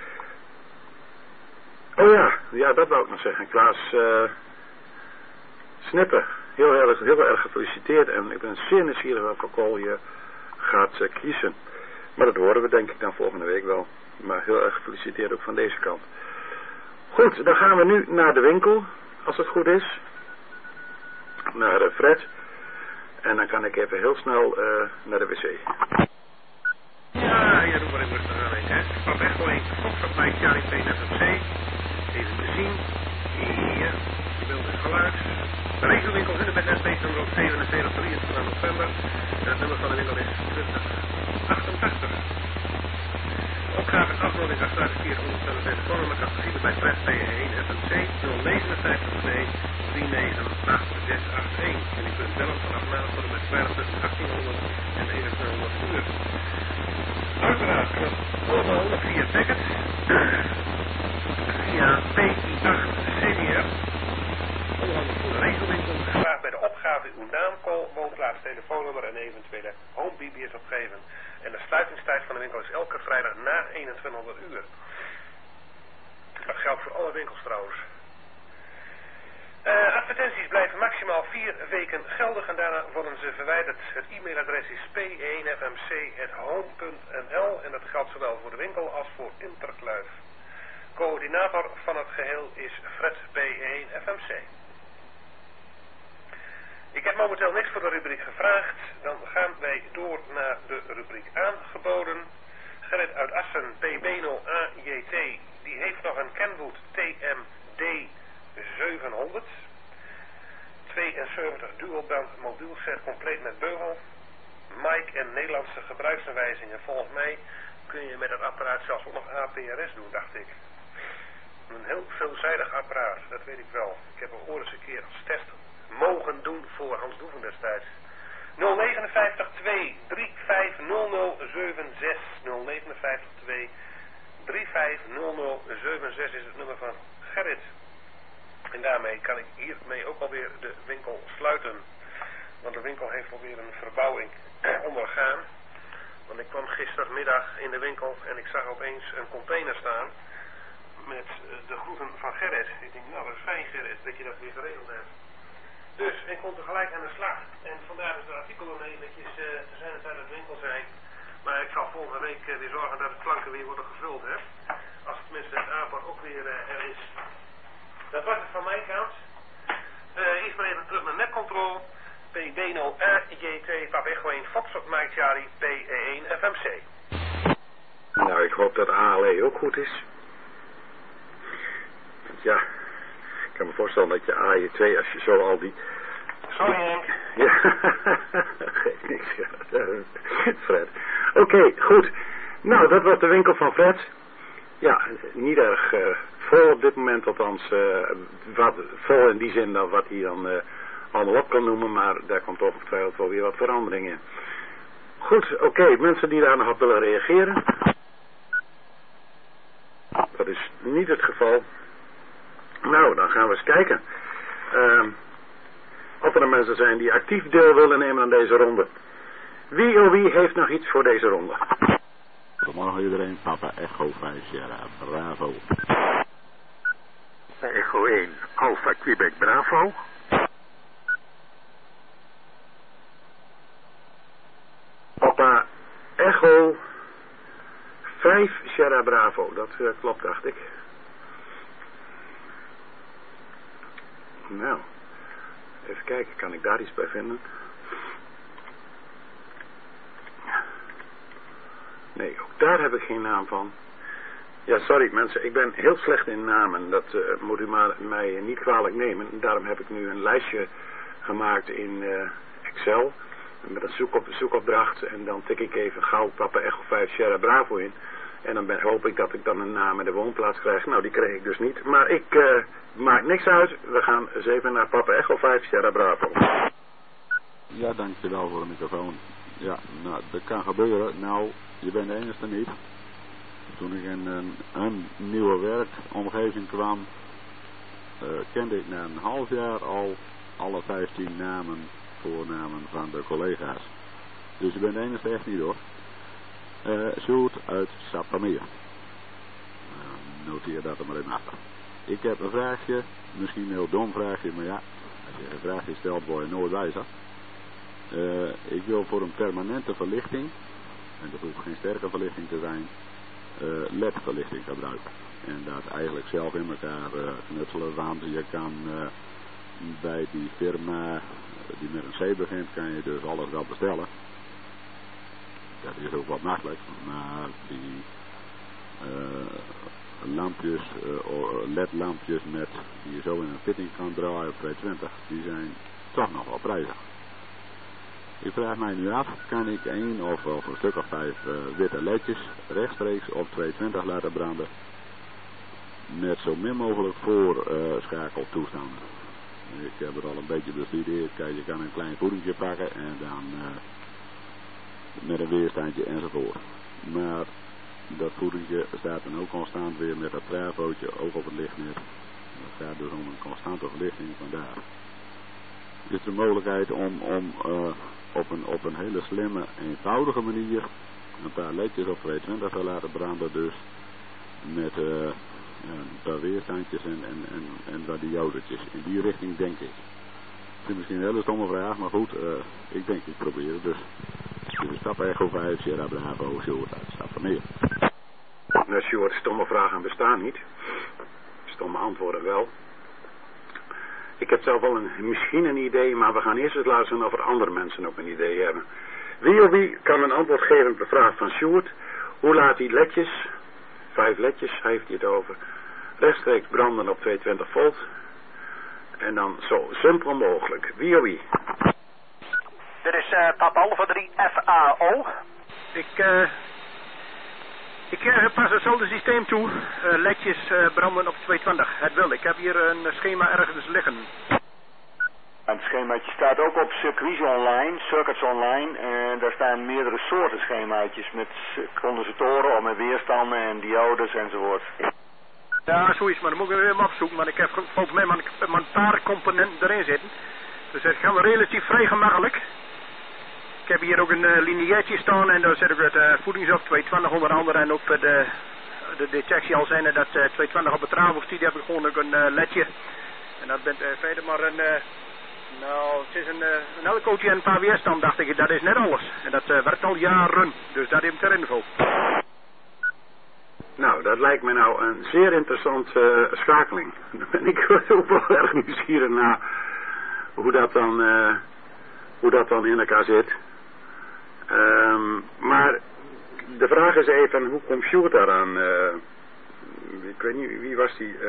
Oh ja, dat wou ik nog zeggen. Klaas Snipper, heel erg gefeliciteerd. En ik ben zeer nieuwsgierig welke call je gaat kiezen. Maar dat horen we denk ik dan volgende week wel. Maar heel erg gefeliciteerd ook van deze kant. Goed, dan gaan we nu naar de winkel, als het goed is. Naar Fred. En dan kan ik even heel snel naar de wc. Ja, hier doen we even rustig aan, hè. Pap Echo 1, Foxtrot Mike, Charlie 2, FMC. Even te zien. Hier, je beeld is geluid. De regelwinkel Hunebed Netbeest nummer 77, 23 november. En het nummer van de winkel is 2088. Opgave en afmelding achteruit 400 van de telefoonnummer kan gezien bij Fred P1 FMC 059 3988681. En u kunt bellen vanaf maandag tot en met vrijdag tussen 1800 en 2100 uur. Uiteraard kan het allemaal via ticket, via PI8 CDR, onhandig voor de regelwinkel. Graag bij de opgave uw naam, call, woonplaats, telefoonnummer en eventuele home BBS opgeven. En de sluitingstijd van de winkel is elke vrijdag na 2100 uur. Dat geldt voor alle winkels trouwens. Advertenties blijven maximaal 4 weken geldig en daarna worden ze verwijderd. Het e-mailadres is p1fmc@home.nl en dat geldt zowel voor de winkel als voor Interkluif. Coördinator van het geheel is Fred P1FMC. Ik heb momenteel niks voor de rubriek gevraagd. Dan gaan wij door naar de rubriek aangeboden. Gerrit uit Assen, P-Beno-AJT, die heeft nog een Kenwood TMD 700. 72 dualband mobielset compleet met beugel. Mic en Nederlandse gebruiksaanwijzingen. Volgens mij kun je met het apparaat zelfs ook nog APRS doen, dacht ik. Een heel veelzijdig apparaat, dat weet ik wel. Ik heb hem ooit eens een keer als test mogen doen voor Hans Doeven destijds. 059 2 350076 059 2 350076 is het nummer van Gerrit. En daarmee kan ik hiermee ook alweer de winkel sluiten. Want de winkel heeft alweer een verbouwing ondergaan. Want ik kwam gistermiddag in de winkel en ik zag opeens een container staan met de groeten van Gerrit. Ik denk, nou dat is fijn Gerrit dat je dat weer geregeld hebt. Dus ik kon tegelijk aan de slag. En vandaar is het artikel nog eventjes te zijn het uit het winkel zijn. Maar ik zal volgende week weer zorgen dat de planken weer worden gevuld. Hè? Als tenminste het aanbod ook weer er is. Dat was het van mijn kant. Eerst maar even terug naar netcontrol. P-Beno AJT Pap Echo 1 Foxtrot Mike Charlie P1 FMC. Nou, ik hoop dat ALE ook goed is. Ja, ik kan me voorstellen dat je AJ2, als je zo al die... Sorry Henk. Ja, geeft niks. Fred. Oké, goed. Nou, dat was de winkel van Fred. Ja, niet erg vol op dit moment, althans vol in die zin dan wat hij dan allemaal op kan noemen, maar daar komt toch ongetwijfeld wel weer wat verandering in. Goed, oké, mensen die daar nog op willen reageren. Dat is niet het geval. Nou, dan gaan we eens kijken. Of er mensen zijn die actief deel willen nemen aan deze ronde. Wie heeft nog iets voor deze ronde? Goedemorgen iedereen, Papa Echo 5 Sierra Bravo. Echo 1, Alpha Quebec Bravo. Papa Echo 5 Sierra Bravo, dat klopt, dacht ik. Nou, even kijken, kan ik daar iets bij vinden? Nee, ook daar heb ik geen naam van. Ja, sorry mensen, ik ben heel slecht in namen. Dat moet u mij niet kwalijk nemen. Daarom heb ik nu een lijstje gemaakt in Excel. Met een zoekopdracht. En dan tik ik even gauw Papa Echo 5 Sierra Bravo in. En dan hoop ik dat ik dan een naam en de woonplaats krijg. Nou, die kreeg ik dus niet. Maar ik maakt niks uit. We gaan eens even naar Papa Echo 5 Sierra Bravo. Ja, dankjewel voor de microfoon. Ja, nou, dat kan gebeuren. Nou, je bent de enige niet. Toen ik in een nieuwe werkomgeving kwam, kende ik na een half jaar al alle 15 namen, voornamen van de collega's. Dus je bent de enige echt niet hoor. Sjoerd uit Sappemeer. Noteer dat er maar even achter. Ik heb een vraagje, misschien een heel dom vraagje, maar ja, als je een vraagje stelt word je nooit wijzer. Ik wil voor een permanente verlichting, en dat hoeft geen sterke verlichting te zijn, LED-verlichting gebruiken. En dat eigenlijk zelf in elkaar knutselen, want je kan bij die firma die met een C begint, kan je dus alles wel bestellen. Dat is ook wat makkelijk, maar die lampjes, LED-lampjes die je zo in een fitting kan draaien op 220, die zijn toch nog wel prijzig. Ik vraag mij nu af, kan ik één of een stuk of 5 witte ledjes rechtstreeks op 220 laten branden met zo min mogelijk voorschakeltoestanden. Ik heb het al een beetje bestudeerd. Kijk, je kan een klein voedingje pakken en dan met een weerstandje enzovoort. Maar dat voedingje staat dan ook constant weer met dat travootje ook op het lichtnet. Dat gaat dus om een constante verlichting vandaar. Is er een mogelijkheid om op een hele slimme, eenvoudige manier een paar ledjes op 220 te laten branden, dus met een paar weerstandjes en wat diodetjes. In die richting denk ik. Het is misschien een hele stomme vraag, maar goed, ik denk ik probeer het dus. Dit is Papa Echo 5 Sierra Bravo, Sjoerd uit Sappemeer. Nou Sjoerd, stomme vragen bestaan niet. Stomme antwoorden wel. Ik heb zelf wel misschien een idee, maar we gaan eerst eens luisteren of er andere mensen ook een idee hebben. Wie of wie kan een antwoord geven op de vraag van Sjoerd? Hoe laat die ledjes, 5 ledjes heeft hij het over, rechtstreeks branden op 220 volt? En dan zo simpel mogelijk. Wie of wie? Dit is Papa Alpha 3 FAO. Ik pas hetzelfde systeem toe. Ledjes branden op 220. Het wil. Ik heb hier een schema ergens liggen. Het schemaatje staat ook op Circuits Online, Circuits Online. En daar staan meerdere soorten schemaatjes met condensatoren, met weerstanden en diodes enzovoort. Ja, zoiets, maar dan moet ik weer even opzoeken. Maar ik heb volgens mij maar een paar componenten erin zitten. Dus het gaat relatief vrij gemakkelijk. Ik heb hier ook een lineairtje staan en daar zet ik het voedings op 220 onder andere. En ook voor de detectie al zijn dat 220 op het travostiet heb ik gewoon ook een ledje. En dat bent verder maar nou, het is een elkootje en een paar weerstand, dacht ik. Dat is net alles. En dat werkt al jaren. Dus dat heb ik ter info. Nou, dat lijkt me nou een zeer interessante schakeling. Dan ben ik ook wel erg nieuwsgierig naar hoe dat dan in elkaar zit. Maar de vraag is even, hoe komt Sjoerd daaraan? Ik weet niet, wie was die?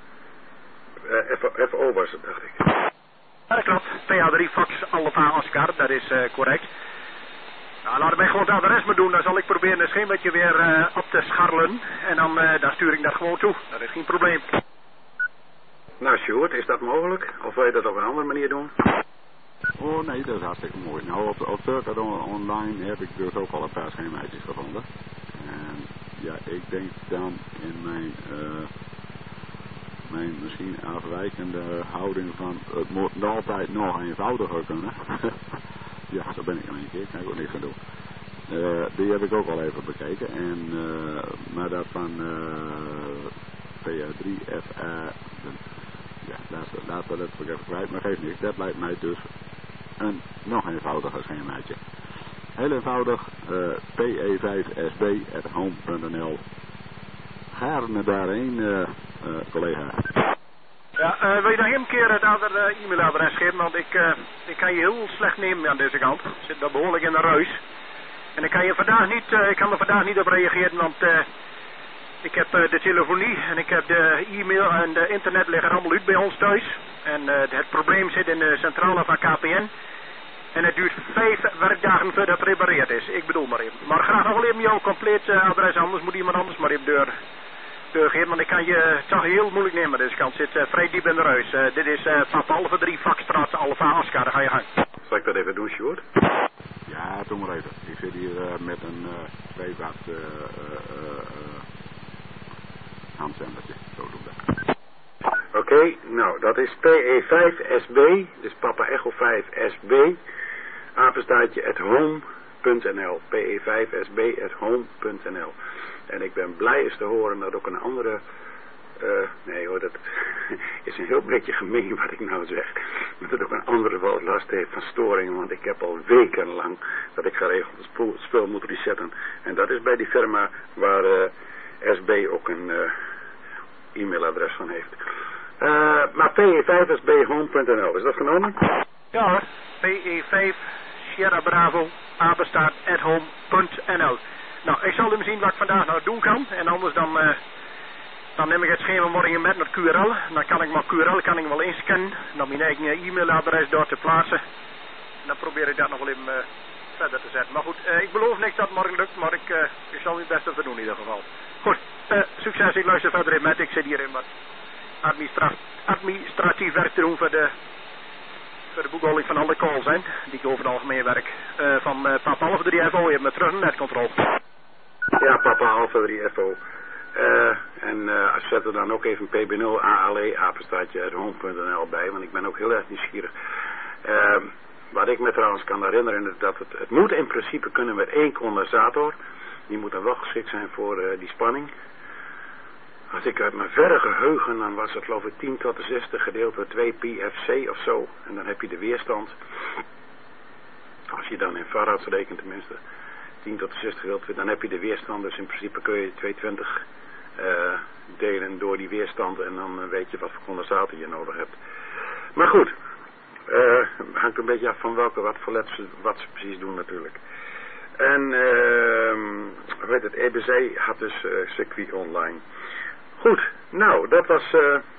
FO was het, dacht ik. Ja, dat klopt. PA3 Fox Alpha Oscar, dat is correct. Nou, laten wij gewoon het adres maar doen. Dan zal ik proberen een schemaatje weer op te scharrelen. En dan stuur ik dat gewoon toe. Dat is geen probleem. Nou Sjoerd, is dat mogelijk? Of wil je dat op een andere manier doen? Oh nee, dat is hartstikke mooi. Nou, op Circuit Online heb ik dus ook al een paar schemaatjes gevonden. En ja, ik denk dan in mijn misschien afwijkende houding van het moet altijd nog eenvoudiger kunnen. Ja, zo ben ik nog een keer, kan ik ook niks aan doen. Die heb ik ook al even bekeken. En, maar dat van PA3 FA laat dat even kwijt, maar geeft niks. Dat lijkt mij dus een nog eenvoudiger schemaatje. Heel eenvoudig, pe5sb@home.nl. Gaarne daarheen, collega. Ja, wil je nog een keer het andere e-mailadres geven? Want ik kan je heel slecht nemen aan deze kant. Ik zit daar behoorlijk in de ruis. En ik kan er vandaag niet op reageren, want ik heb de telefonie en ik heb de e-mail en de internet liggen allemaal uit bij ons thuis. En het probleem zit in de centrale van KPN. En het duurt 5 werkdagen voordat het repareerd is. Ik bedoel maar even. Maar graag nog wel even jouw compleet adres, anders moet iemand anders maar even doorgeven. Want ik kan je toch heel moeilijk nemen. Dus kant zit vrij diep in de ruis. Dit is Papa Alpha 3 Vakstraat Alpha Oscar. Daar ga je gang. Zal ik dat even doen, Sjoerd? Ja, doe maar even. Ik zit hier met een 2 watt handzendertje. Zo doen we dat. Oké, nou dat is PE5SB, dus Papa Echo 5SB, apenstaartje @home.nl, PE5SB@home.nl. En ik ben blij eens te horen dat ook een andere, nee hoor, dat is een heel beetje gemeen wat ik nou zeg, dat ook een andere wel last heeft van storingen, want ik heb al wekenlang dat ik geregeld het spul moet resetten. En dat is bij die firma waar SB ook een e-mailadres van heeft. Maar PE5SB@home.nl, is dat genomen? Ja hoor, PE5 Sierra Bravo @home.nl. Nou, ik zal hem zien wat ik vandaag nou doen kan. En anders dan neem ik het schema morgen met naar QRL. Dan kan ik maar QRL wel inscannen. Dan mijn eigen e-mailadres door te plaatsen. En dan probeer ik dat nog wel even verder te zetten. Maar goed, ik beloof niks dat het morgen lukt. Maar ik zal mijn best even doen in ieder geval. Goed, succes. Ik luister verder in met. Ik zit hier in wat administratief werk te doen voor de boekhouding van alle calls, hè, die ik over het algemeen werk. Van Papa Alpha 3 FO, je hebt me terug een netcontrole. Ja, Papa Alpha 3 FO. En zet er dan ook even PB0 ALE apenstaartje @home.nl bij, want ik ben ook heel erg nieuwsgierig. Wat ik me trouwens kan herinneren is dat het moet in principe kunnen met 1 condensator. Die moet dan wel geschikt zijn voor die spanning. Als ik uit mijn verre geheugen, dan was het geloof ik 10 tot de 60 gedeeld door 2 PFC of zo. En dan heb je de weerstand. Als je dan in farads rekent tenminste. 10 tot de 60 gedeeld, dan heb je de weerstand. Dus in principe kun je 220 delen door die weerstand. En dan weet je wat voor condensator je nodig hebt. Maar goed. Hangt een beetje af van wat voor leds wat ze precies doen natuurlijk. En weet het, EBC had dus circuit online. Goed, nou, dat was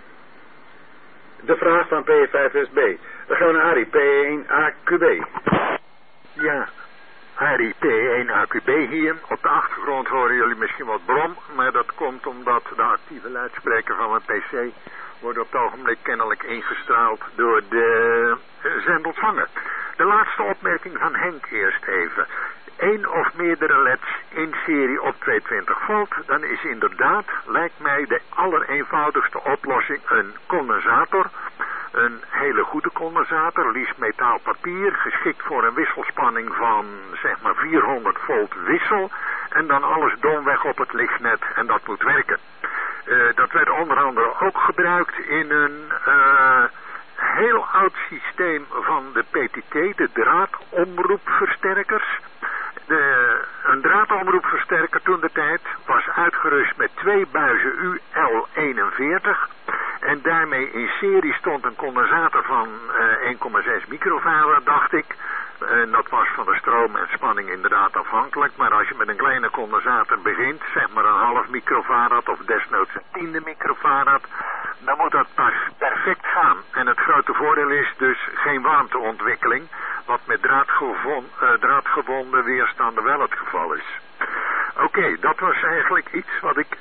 de vraag van P5SB. Dan gaan we naar Harry, P1AQB. Ja, Harry, P1AQB hier. Op de achtergrond horen jullie misschien wat brom, maar dat komt omdat de actieve luidspreker van mijn PC wordt op het ogenblik kennelijk ingestraald door de zendontvanger. De laatste opmerking van Henk eerst even. 1 of meerdere leds in serie op 220 volt, dan is inderdaad, lijkt mij, de allereenvoudigste oplossing een condensator. Een hele goede condensator, liefst metaalpapier, geschikt voor een wisselspanning van zeg maar 400 volt wissel. En dan alles domweg op het lichtnet en dat moet werken. Dat werd onder andere ook gebruikt in een heel oud systeem van de PTT, de draadomroepversterkers. Een draadomroepversterker toen de tijd was uitgerust met 2 buizen UL41 en daarmee in serie stond een condensator van 1,6 microfarad, dacht ik. En dat was van de stroom en spanning inderdaad afhankelijk, maar als je met een kleine condensator begint, zeg maar een half microfarad of desnoods een 10e microfarad, dan moet dat pas perfect gaan. En het grote voordeel is dus geen warmteontwikkeling, wat met draadgebonden weerstanden wel het geval is. Oké, dat was eigenlijk iets wat ik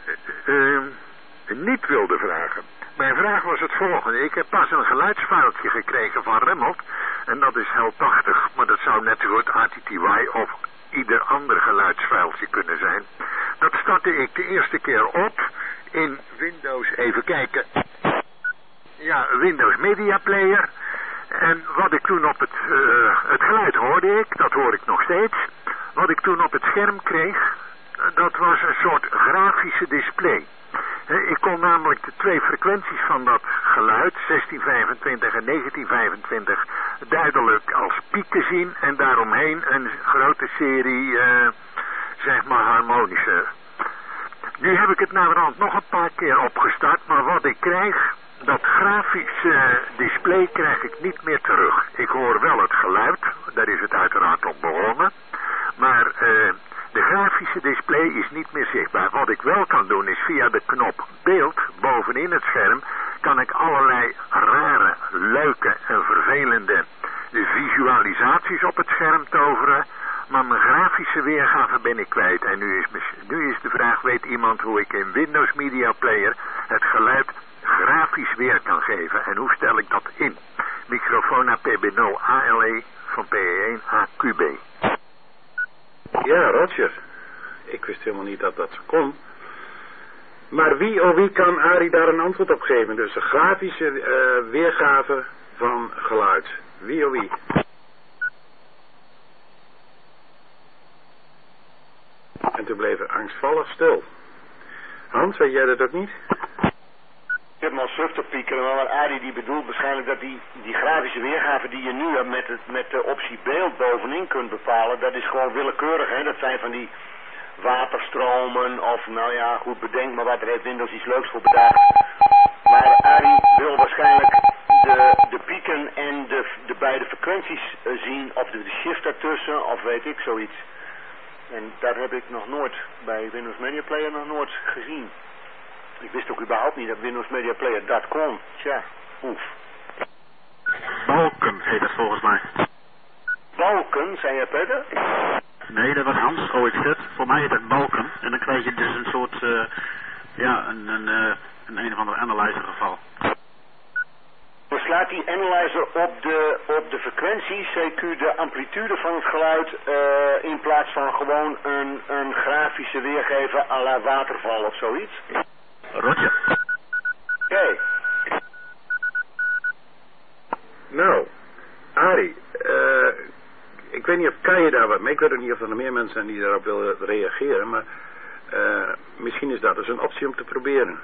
niet wilde vragen. Mijn vraag was het volgende. Ik heb pas een geluidsfoutje gekregen van Remmelt. En dat is heel 80. Maar dat zou net zo goed ATTY of ieder ander geluidsfoutje kunnen zijn. Dat startte ik de eerste keer op in Windows, even kijken. Ja, Windows Media Player. En wat ik toen op het geluid hoorde ik, dat hoor ik nog steeds. Wat ik toen op het scherm kreeg, dat was een soort grafische display. Ik kon namelijk de 2 frequenties van dat geluid 1625 en 1925 duidelijk als pieken zien en daaromheen een grote serie, zeg maar harmonische. Nu heb ik het naderhand nog een paar keer opgestart, maar wat ik krijg, dat grafische display krijg ik niet meer terug. Ik hoor wel het geluid, daar is het uiteraard op begonnen, maar de grafische display is niet meer zichtbaar. Wat ik wel kan doen is via de knop beeld bovenin het scherm kan ik allerlei rare, leuke en vervelende visualisaties op het scherm toveren. Maar mijn grafische weergave ben ik kwijt. En nu is de vraag, weet iemand hoe ik in Windows Media Player het geluid grafisch weer kan geven? En hoe stel ik dat in? Microfoon naar PB0 ALE van PE1 AQB. Ja, Roger. Ik wist helemaal niet dat dat zo kon. Maar wie kan Arie daar een antwoord op geven? Dus een grafische weergave van geluid. Wie? En toen bleef er angstvallig stil. Hans, weet jij dat ook niet? Ik heb hem al suf te piekeren, maar Arie die bedoelt waarschijnlijk dat die grafische weergave die je nu hebt met de optie beeld bovenin kunt bepalen, dat is gewoon willekeurig, hè. Dat zijn van die waterstromen of, nou ja, goed bedenk maar wat, er heeft Windows iets leuks voor bedacht. Maar Arie wil waarschijnlijk de pieken en de beide frequenties zien, of de shift daartussen, of weet ik, zoiets. En dat heb ik nog nooit bij Windows Media Player nog nooit gezien. Ik wist ook überhaupt niet dat Windows Media Player dat kon. Tja, oef. Balken heet het volgens mij. Balken, zei je Peter? Nee, dat was Hans OXZ. Voor mij heet het balken. En dan krijg je dus een soort, een of ander analyzer geval. Dan slaat die analyzer op de frequentie, CQ de amplitude van het geluid, in plaats van gewoon een grafische weergever à la waterval of zoiets. Roger. Oké. Nou, Arie, ik weet niet of kan je daar wat mee. Ik weet ook niet of er nog meer mensen zijn die daarop willen reageren, maar misschien is dat dus een optie om te proberen.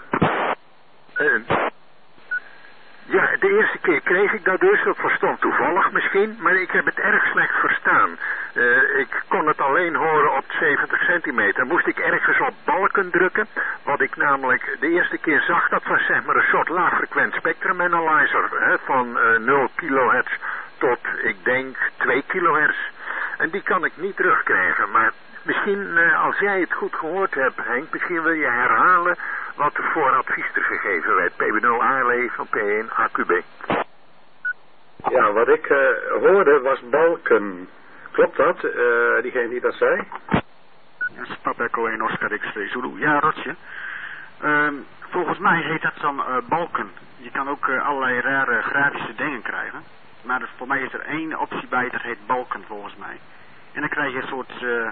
Ja, de eerste keer kreeg ik dat dus, dat verstond toevallig misschien, maar ik heb het erg slecht verstaan. Ik kon het alleen horen op 70 centimeter. Moest ik ergens op balken drukken, wat ik namelijk de eerste keer zag, dat was zeg maar een soort laagfrequent spectrum analyzer, hè, van 0 kilohertz tot, ik denk, 2 kilohertz. En die kan ik niet terugkrijgen, maar misschien als jij het goed gehoord hebt, Henk, misschien wil je herhalen wat er voor advies te gegeven werd. PB0 ALE van P1 AQB. Ja, wat ik hoorde was balken. Klopt dat? Diegene die dat zei? Papa Echo 1 Oscar X-ray Zulu. Ja, Rotje. Volgens mij heet dat dan balken. Je kan ook allerlei rare grafische dingen krijgen. Maar dus voor mij is er één optie bij, dat heet balken volgens mij. En dan krijg je een soort, hoe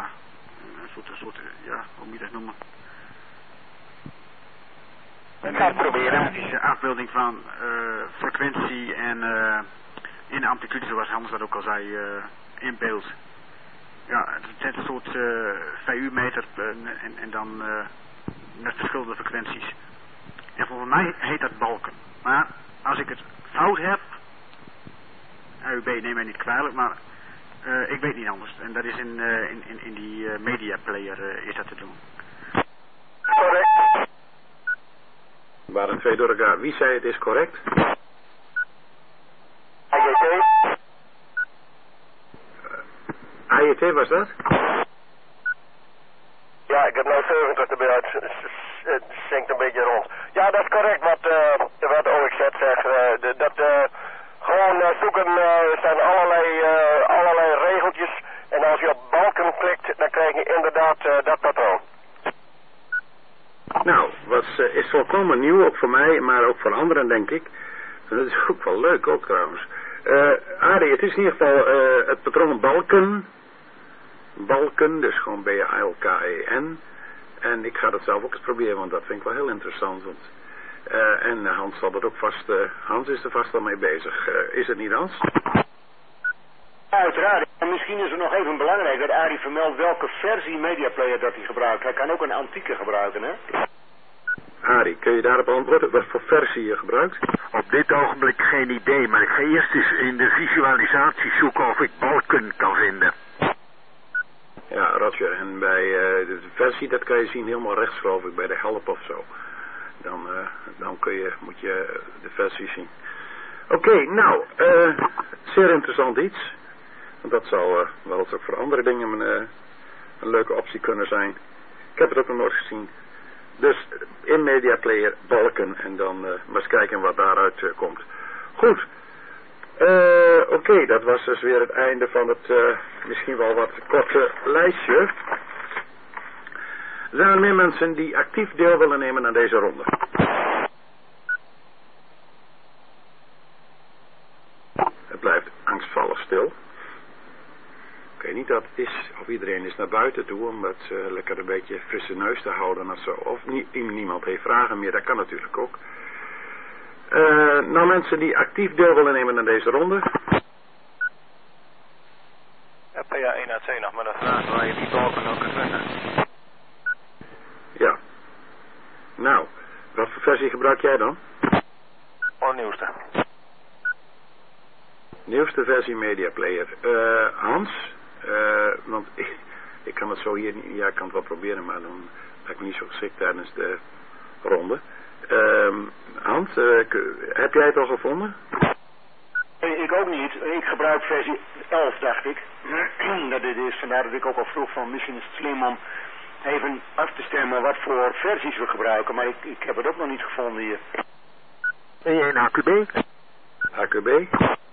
moet je dat noemen? Ik ga het proberen. Het is een afbeelding van frequentie en in de amplitude, zoals Hans dat ook al zei, in beeld. Ja, het is een soort VU-meter en dan met verschillende frequenties. En volgens mij heet dat balken. Maar als ik het fout heb, AUB neem mij niet kwalijk, maar ik weet niet anders. En dat is in die media player is dat te doen. Correct. Er waren twee door elkaar. Wie zei het is correct? AJT. AJT was dat? Ja, ik heb nou 70 erbij uit. Het zinkt een beetje rond. Ja, dat is correct wat OXZ zegt. Gewoon zoeken, er zijn allerlei regeltjes. En als je op balken klikt, dan krijg je inderdaad dat patroon. Nou, is volkomen nieuw, ook voor mij, maar ook voor anderen, denk ik. En dat is ook wel leuk, ook trouwens. Arie, het is in ieder geval het patroon balken. Balken, dus gewoon B-A-L-K-E-N. En ik ga dat zelf ook eens proberen, want dat vind ik wel heel interessant. Want, en Hans zal dat ook vast... Hans is er vast al mee bezig. Is het niet, Hans? Uiteraard. En misschien is er nog even belangrijk dat Arie vermeldt welke versie Media Player dat hij gebruikt. Hij kan ook een antieke gebruiken, hè? Harry, kun je daarop antwoorden wat voor versie je gebruikt? Op dit ogenblik geen idee, maar ik ga eerst eens in de visualisatie zoeken of ik balken kan vinden. Ja, Roger, en bij de versie, dat kan je zien helemaal rechts geloof ik, bij de help of zo. Dan moet je de versie zien. Oké, nou, zeer interessant iets. Want dat zal wel eens ook voor andere dingen een leuke optie kunnen zijn. Ik heb het ook nog nooit gezien. Dus in Media Player balken en dan maar eens kijken wat daaruit komt. Goed. Oké, dat was dus weer het einde van het misschien wel wat korte lijstje. Zijn er meer mensen die actief deel willen nemen aan deze ronde? Het blijft angstvallig stil. Ik weet niet dat het is, of iedereen is naar buiten toe om het lekker een beetje frisse neus te houden of zo. Of niemand heeft vragen meer, dat kan natuurlijk ook. Nou, mensen die actief deel willen nemen aan deze ronde. Ja, PA1AC nog met een vraag waar je die balken ook kunt vinden. Ja. Nou, wat voor versie gebruik jij dan? Nieuwste. Nieuwste versie Media Player. Hans, want ik kan het zo hier niet, ja, ik kan het wel proberen, maar dan ben ik niet zo geschikt tijdens de ronde. Hans, heb jij het al gevonden? Nee, ik ook niet. Ik gebruik versie 11, dacht ik. Dat is vandaar dat ik ook al vroeg van misschien is het slim om even af te stemmen wat voor versies we gebruiken, maar ik heb het ook nog niet gevonden hier. P1 AQB? AQB?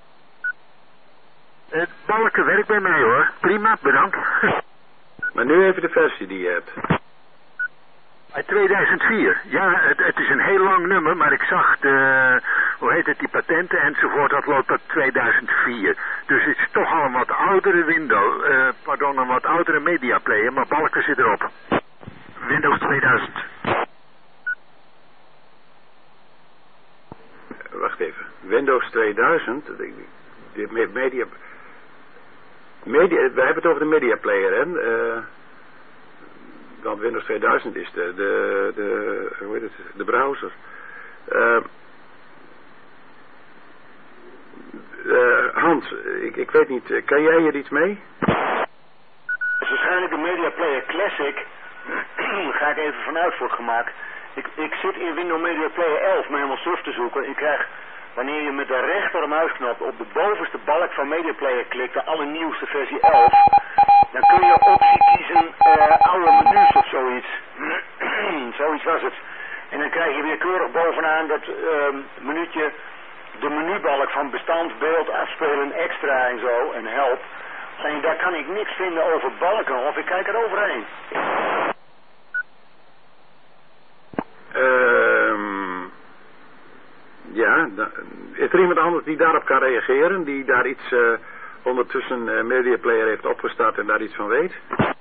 Het balken werkt bij mij hoor. Prima, bedankt. Maar nu even de versie die je hebt. Uit 2004. Ja, het is een heel lang nummer, maar ik zag die patenten enzovoort, dat loopt tot 2004. Dus het is toch al een wat oudere een wat oudere Media Player, maar balken zit erop. Windows 2000. Wacht even. Windows 2000, de Media... Wij hebben het over de Media Player, hè? Want Windows 2000 is hoe heet het, de browser. Hans, ik weet niet, kan jij hier iets mee? Dat is waarschijnlijk de Media Player Classic. Daar ga ik even vanuit voor het gemak. Ik zit in Windows Media Player 11 me helemaal surf te zoeken. Ik krijg, wanneer je met de rechtermuisknop op de bovenste balk van Media Player klikt, de allernieuwste versie 11, dan kun je optie kiezen oude menus of zoiets. Zoiets was het. En dan krijg je weer keurig bovenaan dat menuutje, de menubalk van bestand, beeld, afspelen, extra en zo, en help. En daar kan ik niks vinden over balken, of ik kijk er overheen. Ja, is er iemand anders die daarop kan reageren, die daar iets ondertussen Media Player heeft opgestart en daar iets van weet?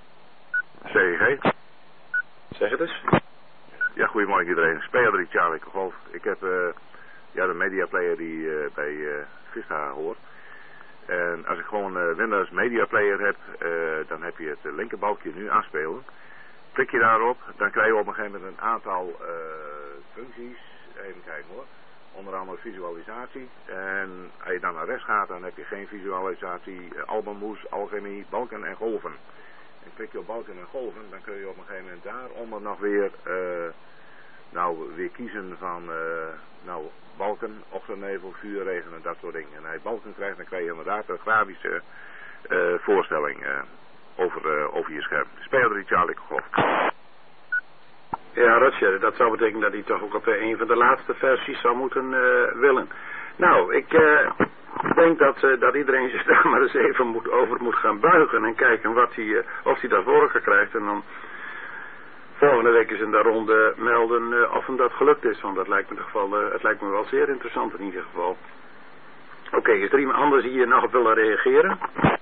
Zeg het eens. Ja, goedemorgen iedereen. Speler Charlie Golf. Ik heb de Media Player die bij Vista hoort. En als ik gewoon Windows Media Player heb, dan heb je het linkerbalkje nu aanspelen. Klik je daarop, dan krijg je op een gegeven moment een aantal functies. Even kijken hoor. Onder andere visualisatie. En als je dan naar rechts gaat, dan heb je geen visualisatie, albumhoes, alchemie, balken en golven. En klik je op balken en golven, dan kun je op een gegeven moment daaronder nog weer, weer kiezen van balken, ochtendnevel, vuurregen en dat soort dingen. En als je balken krijgt, dan krijg je inderdaad een grafische voorstelling over je scherm. Speler Charlie Golf. Ja, Roger, dat zou betekenen dat hij toch ook op een van de laatste versies zou moeten willen. Nou, ik denk dat iedereen zich daar maar eens even over moet gaan buigen en kijken of hij dat voor elkaar krijgt. En dan volgende week eens in de ronde melden of hem dat gelukt is. Want dat lijkt me toch wel, het lijkt me wel zeer interessant in ieder geval. Oké, is er iemand anders die hier nog op wil reageren?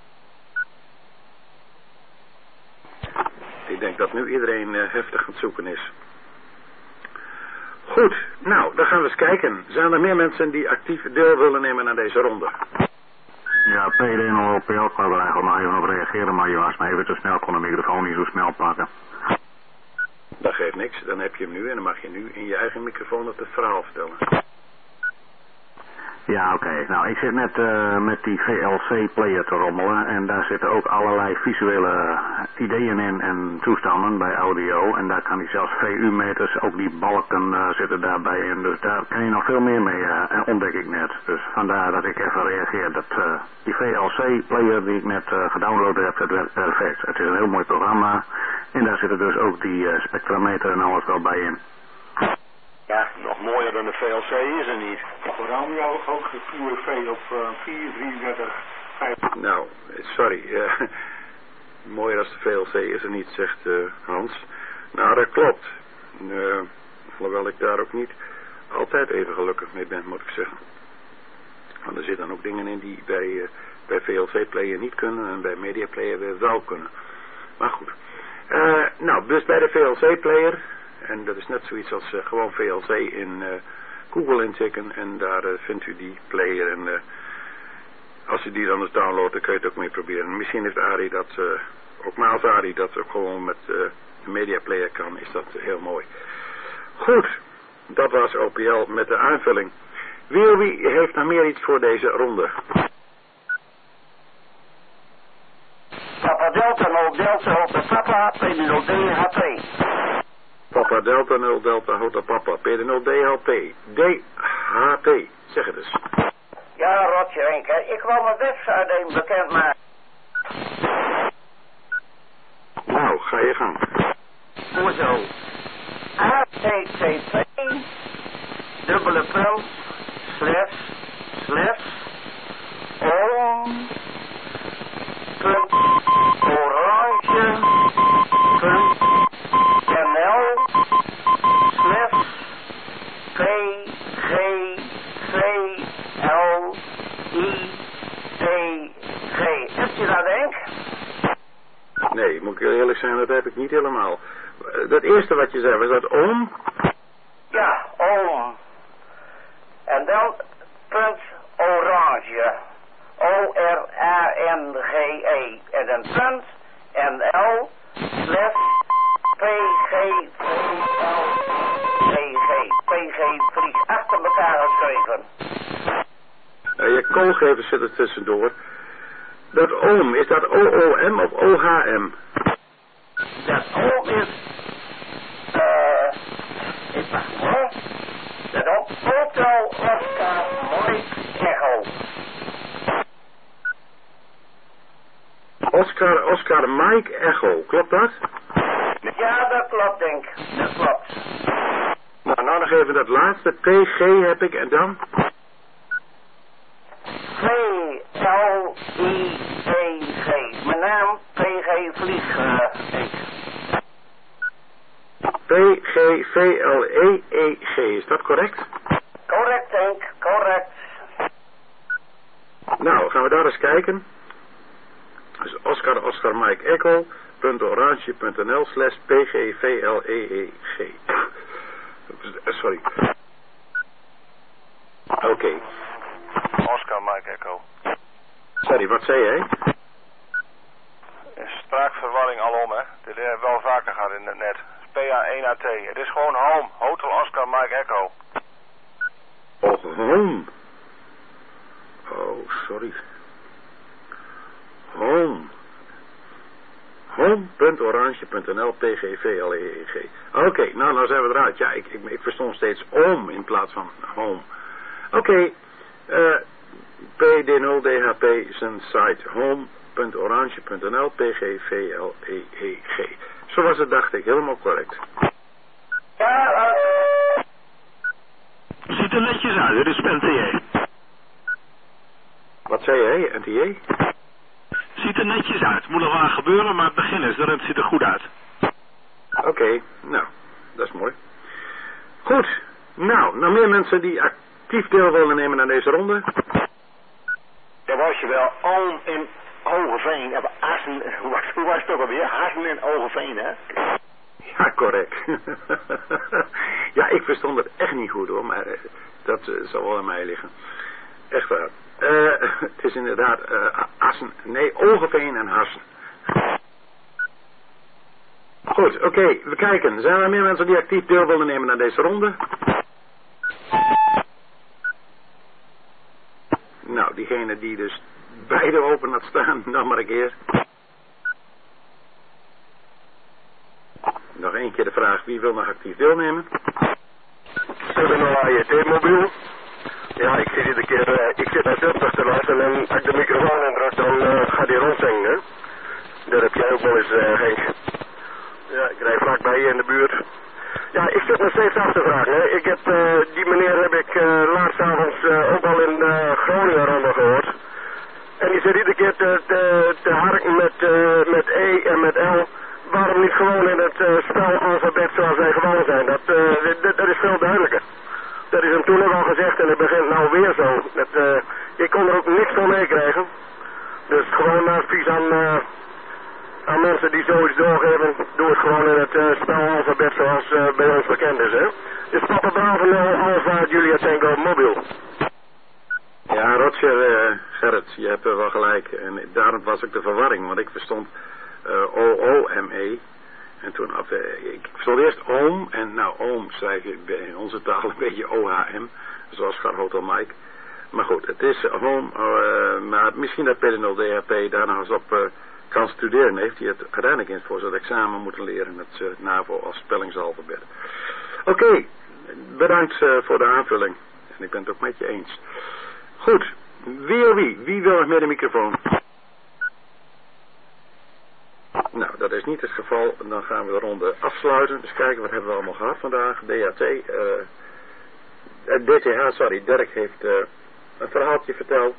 Ik denk dat nu iedereen heftig aan het zoeken is. Goed, nou, dan gaan we eens kijken. Zijn er meer mensen die actief deel willen nemen aan deze ronde? Ja, PD1OPL, ik wou er eigenlijk nog even op reageren, maar je was me even te snel, kon de microfoon niet zo snel pakken. Dat geeft niks, dan heb je hem nu en dan mag je nu in je eigen microfoon het verhaal vertellen. Ja, oké. Nou, ik zit net met die VLC-player te rommelen en daar zitten ook allerlei visuele ideeën in en toestanden bij audio. En daar kan hij zelfs VU-meters, ook die balken zitten daarbij in. Dus daar kan je nog veel meer mee, ontdek ik net. Dus vandaar dat ik even reageer. Dat die VLC-player die ik net gedownload heb, dat werkt perfect. Het is een heel mooi programma en daar zitten dus ook die spectrometer en alles wel bij in. Ja, nog mooier dan de VLC is er niet. Waarom jou ook de QFV op 433? Nou, sorry. Mooier als de VLC is er niet, zegt Hans. Nou, dat klopt. Hoewel ik daar ook niet altijd even gelukkig mee ben, moet ik zeggen. Want er zitten dan ook dingen in die bij VLC-player niet kunnen en bij Media-player weer wel kunnen. Maar goed. Nou, dus bij de VLC-player... En dat is net zoiets als gewoon VLC in Google intikken en daar vindt u die player en als u die dan eens downloadt, dan kun je het ook mee proberen. Misschien heeft Arie dat, ook maar als Arie dat ook gewoon met de media player kan, is dat heel mooi. Goed, dat was OPL met de aanvulling. Wie heeft nog meer iets voor deze ronde? Papa Delta 0 Delta Hotel Papa P0 DHP. Papa Delta 0 Delta Hotel Papa P0 DHP. DHP, zeg het eens. Ja, Rotje Renke, ik wil mijn website even bekendmaken. Nou, ga je gang. Hoezo? http orange.oranje.nl/pggvlig. Heb je dat, Henk? Nee, moet ik eerlijk zijn, dat heb ik niet helemaal. Dat eerste wat je zei, was dat oom? Ja, oom. En dan punt oranje. ORANGE. En dan punt NL/PGVLGG. PG vlieg achter elkaar geschreven. Je koolgevers zitten tussendoor. Dat oom, is dat OOM of OHM? Dat oom is... ik wacht hoor. Dat oom, Hotel Oscar Mike Echo. Oscar Mike Echo, klopt dat? Ja, dat klopt, denk ik. Dat klopt. Nou, nog even dat laatste. PG heb ik en dan? VLIEG. Mijn naam PG Vlieg. PGVLEEG, is dat correct? Correct, Henk, correct. Nou, gaan we daar eens kijken. Dus Oscar Mike Echo .oranje.nl/pgvleeg. Sorry. Oké. Oscar Mike Echo. Sorry, wat zei jij? Spraakverwarring alom, hè. Dit hebben we wel vaker gehad in het net. PA1AT. Het is gewoon home. Hotel Oscar Mike Echo. Oh, home. Oh, sorry. Home. Home.oranje.nl pgvleeg. Oké, nou zijn we eruit. Ja, ik verstond steeds om in plaats van home. Oké, PD0DHP is een site. Home.oranje.nl pgvleeg. Zo was het, dacht ik, helemaal correct. Ziet er netjes uit, dit is NTA. Wat zei jij, NTA? Ziet er netjes uit. Moet nog wel gebeuren, maar het begin is, het ziet er goed uit. Oké, nou, dat is mooi. Goed, nou, nog meer mensen die actief deel willen nemen aan deze ronde? Daar was je wel, Oom in Hogeveen. Assen, hoe was het ook alweer? Assen in Hogeveen, hè? Ja, correct. Ja, ik verstond het echt niet goed hoor, maar dat zal wel aan mij liggen. Echt waar. Het is inderdaad Assen, nee, Hogeveen en Hassen. Goed, oké, we kijken. Zijn er meer mensen die actief deel willen nemen aan deze ronde? Nou, diegene die dus beide open had staan, dan maar een keer. Nog één keer de vraag, wie wil nog actief deelnemen? Ik ben al AJT-mobiel. Ja, ik zit iedere keer, ik zit naar 30 te luisteren en als ik de microfoon indruk, dan gaat die rondzingen, hè? Dat heb jij ook wel eens, Henk. Ja, ik rijd vlakbij hier in de buurt. Ja, ik zit nog steeds af te vragen, hè. Ik heb, die meneer heb ik laatstavonds ook al in Groningen ronde gehoord. En die zit iedere keer te harken met E en met L. Waarom niet gewoon in het spelalfabet zoals wij gewoon zijn? Dat is veel duidelijker. Dat is hem toen ook al gezegd en het begint nou weer zo. Ik kon er ook niks van meekrijgen. Dus gewoon advies aan mensen die zoiets doorgeven, doe het gewoon in het spelalfabet zoals bij ons bekend is, hè. Dus Papa Bravo 0 Alpha Julia Tango Mobiel. Ja, Roger, Gerrit, je hebt wel gelijk. En daarom was ook de verwarring, want ik verstond O-O-M-E. En toen, ik verstond eerst oom, en nou oom schrijf je in onze taal een beetje O-H-M, zoals Garhotel Mike. Maar goed, het is home, maar misschien dat PD0DHP daar nog eens op kan studeren heeft, die het uiteindelijk eens voor zijn examen moeten leren, het NAVO als spellingsalfabet. Oké, bedankt voor de aanvulling. En ik ben het ook met je eens. Goed, wie wil nog meer de microfoon? Nou, dat is niet het geval. Dan gaan we de ronde afsluiten. Dus kijken, wat hebben we allemaal gehad vandaag. Dirk heeft een verhaaltje verteld.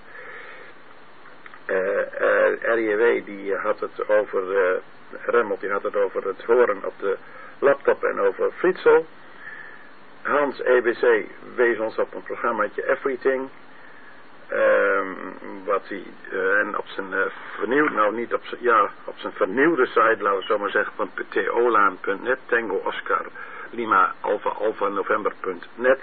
RJW die had het over, Remmelt die had het over het horen op de laptop en over Frietsel. Hans EBC wees ons op een programmaatje Everything. Wat hij en op zijn op zijn vernieuwde site, laten we zo maar zeggen, van tolaan.net, Tango Oscar Lima Alpha November.net,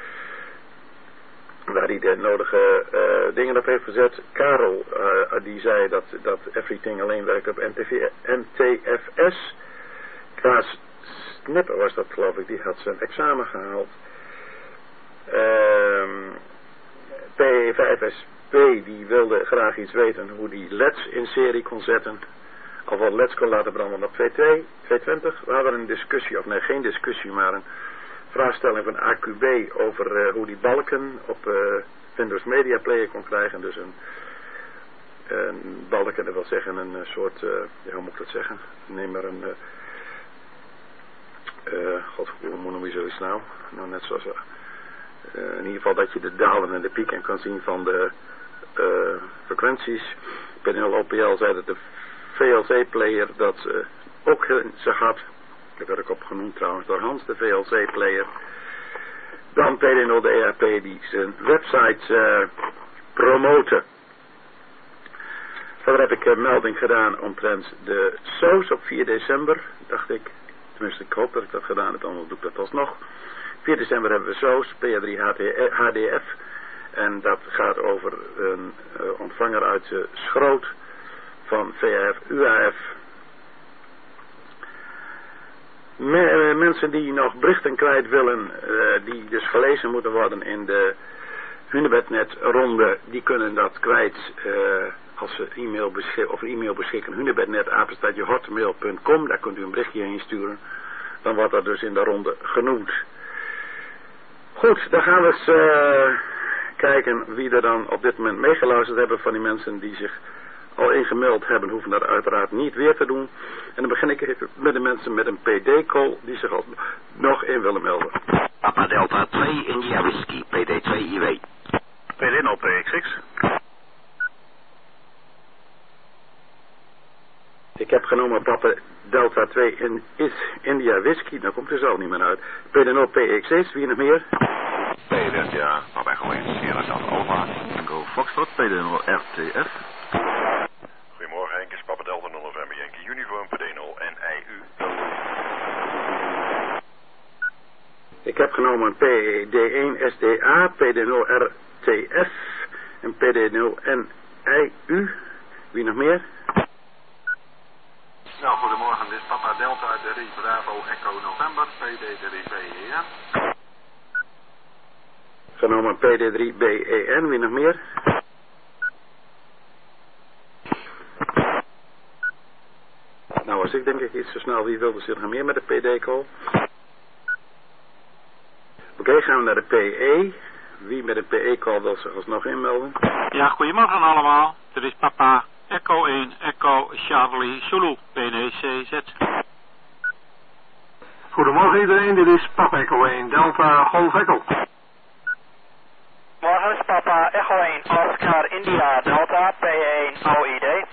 waar hij de nodige dingen op heeft gezet. Karel die zei dat Everything alleen werkt op NTFS. Klaas Snipper was dat, geloof ik, die had zijn examen gehaald. P5SP die wilde graag iets weten hoe die LEDs in serie kon zetten. Of wat LEDs kon laten branden op 220. We hadden een discussie, of nee, geen discussie, maar een vraagstelling van AQB over hoe die balken op Windows Media Player kon krijgen. Dus een balken, dat wil zeggen een soort, hoe moet ik dat zeggen? Neem maar een, hoe noem je zoiets nou? Nou, net zoals... in ieder geval dat je de dalen en de pieken kan zien van de frequenties. PNL OPL zei dat de VLC-player dat ook in zich had. Daar werd ik op genoemd trouwens door Hans, de VLC-player. Dan PD0DRP die zijn website promoten. Verder heb ik een melding gedaan omtrent de SOS op 4 december, dacht ik. Tenminste, ik hoop dat ik dat gedaan heb, anders doe ik dat alsnog. 4 december hebben we SOS, PR3 HDF. En dat gaat over een ontvanger uit Schroot van VHF, UAF. Mensen die nog berichten kwijt willen, die dus gelezen moeten worden in de Hunebednet ronde, die kunnen dat kwijt als ze e-mail beschikken. Hunebednet@hotmail.com, daar kunt u een berichtje heen sturen. Dan wordt dat dus in de ronde genoemd. Goed, dan gaan we eens kijken wie er dan op dit moment meegeluisterd hebben van die mensen die zich al ingemeld hebben, hoeven dat uiteraard niet weer te doen. En dan begin ik even met de mensen met een PD-call die zich al nog in willen melden. Papa Delta 2 India Whisky, PD2 IW. PD0 PX6. Ik heb genomen Papa Delta 2 in India Whisky, daar komt er zo niet meer uit. PD0 PX6, wie nog meer? PD, ja, Papa Echo 1 Sierra Delta Alpha, Tango Foxtrot, PD0 RTF. Goedemorgen Henk, is Papa Delta 0 November Yankee Uniform, PD0 NIU. Ik heb genomen PD1 SDA, PD0 RTF en PD0 NIU. Wie nog meer? Nou, goedemorgen, dit is Papa Delta 3 Bravo Echo November, PD3BEN. Genomen PD3BEN, wie nog meer? Nou was ik denk ik iets te snel, wie wilde zich nog meer met de PD-call? Oké, gaan we naar de PE. Wie met een PE-call wil zich alsnog inmelden? Ja, goedemorgen allemaal. Dit is Papa Echo 1, Echo Charlie Zulu, PNCZ. Goedemorgen iedereen, dit is Papa Echo 1, Delta Golf Echo. Morgen is Papa Echo 1, Oscar India Delta, P1 OID.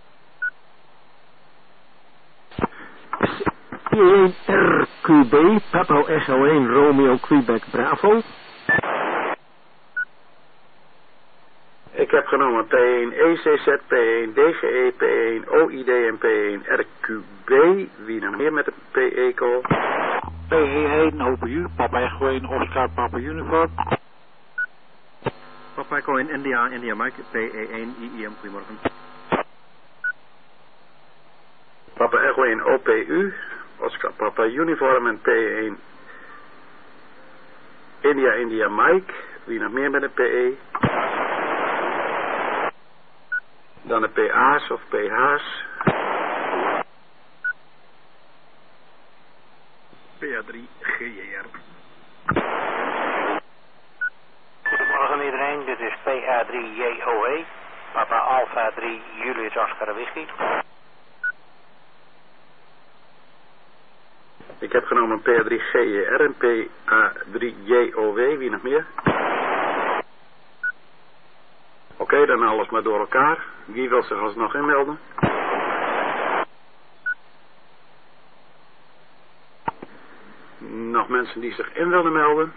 P1 RQB, Papa Echo 1, Romeo Quebec Bravo. Ik heb genomen P1 ECZ, P1 DGE, P1 OID en P1 RQB. Wie nog meer met de PE-call? PE1 OPU, Papa Echo 1, Oscar Papa Uniform. Papa Echo 1 India, India Mike, PE1 IIM, goedemorgen. Papa Echo 1 OPU, Oscar Papa Uniform en P1 India India Mike. Wie nog meer met een PE? Dan de PA's of PH's. PA3 GJR. Goedemorgen iedereen, dit is PA3 JOE, Papa Alpha 3 Julius Oscar Whisky. Ik heb genomen PA3 GJR en PA3 JOW, wie nog meer? Oké, dan alles maar door elkaar. Wie wil zich alsnog inmelden? Nog mensen die zich in willen melden?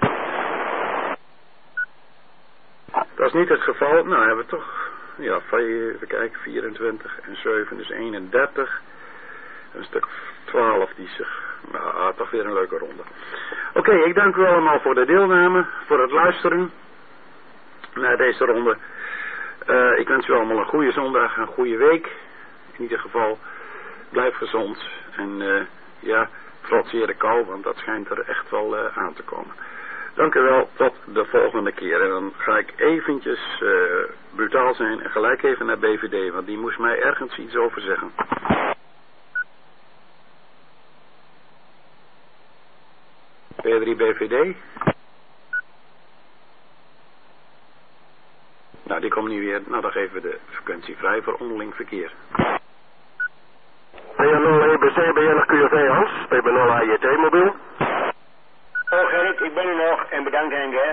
Dat is niet het geval. Nou, hebben we toch, ja, even kijken, 24 en 7, dus 31. Een stuk 12 die zich, nou, toch weer een leuke ronde. Oké, ik dank u allemaal voor de deelname, voor het luisteren naar deze ronde. Ik wens u allemaal een goede zondag, een goede week. In ieder geval, blijf gezond. En ja, trotseer de kou, want dat schijnt er echt wel aan te komen. Dank u wel, tot de volgende keer. En dan ga ik eventjes brutaal zijn en gelijk even naar BVD, want die moest mij ergens iets over zeggen. P3 BVD. Nou, die komt nu weer. Nou, dan geven we de frequentie vrij voor onderling verkeer. PA0 EBC, BNR QV Hans, PB0 AJT mobiel. Oh Gerrit, ik ben er nog en bedankt Henk hè.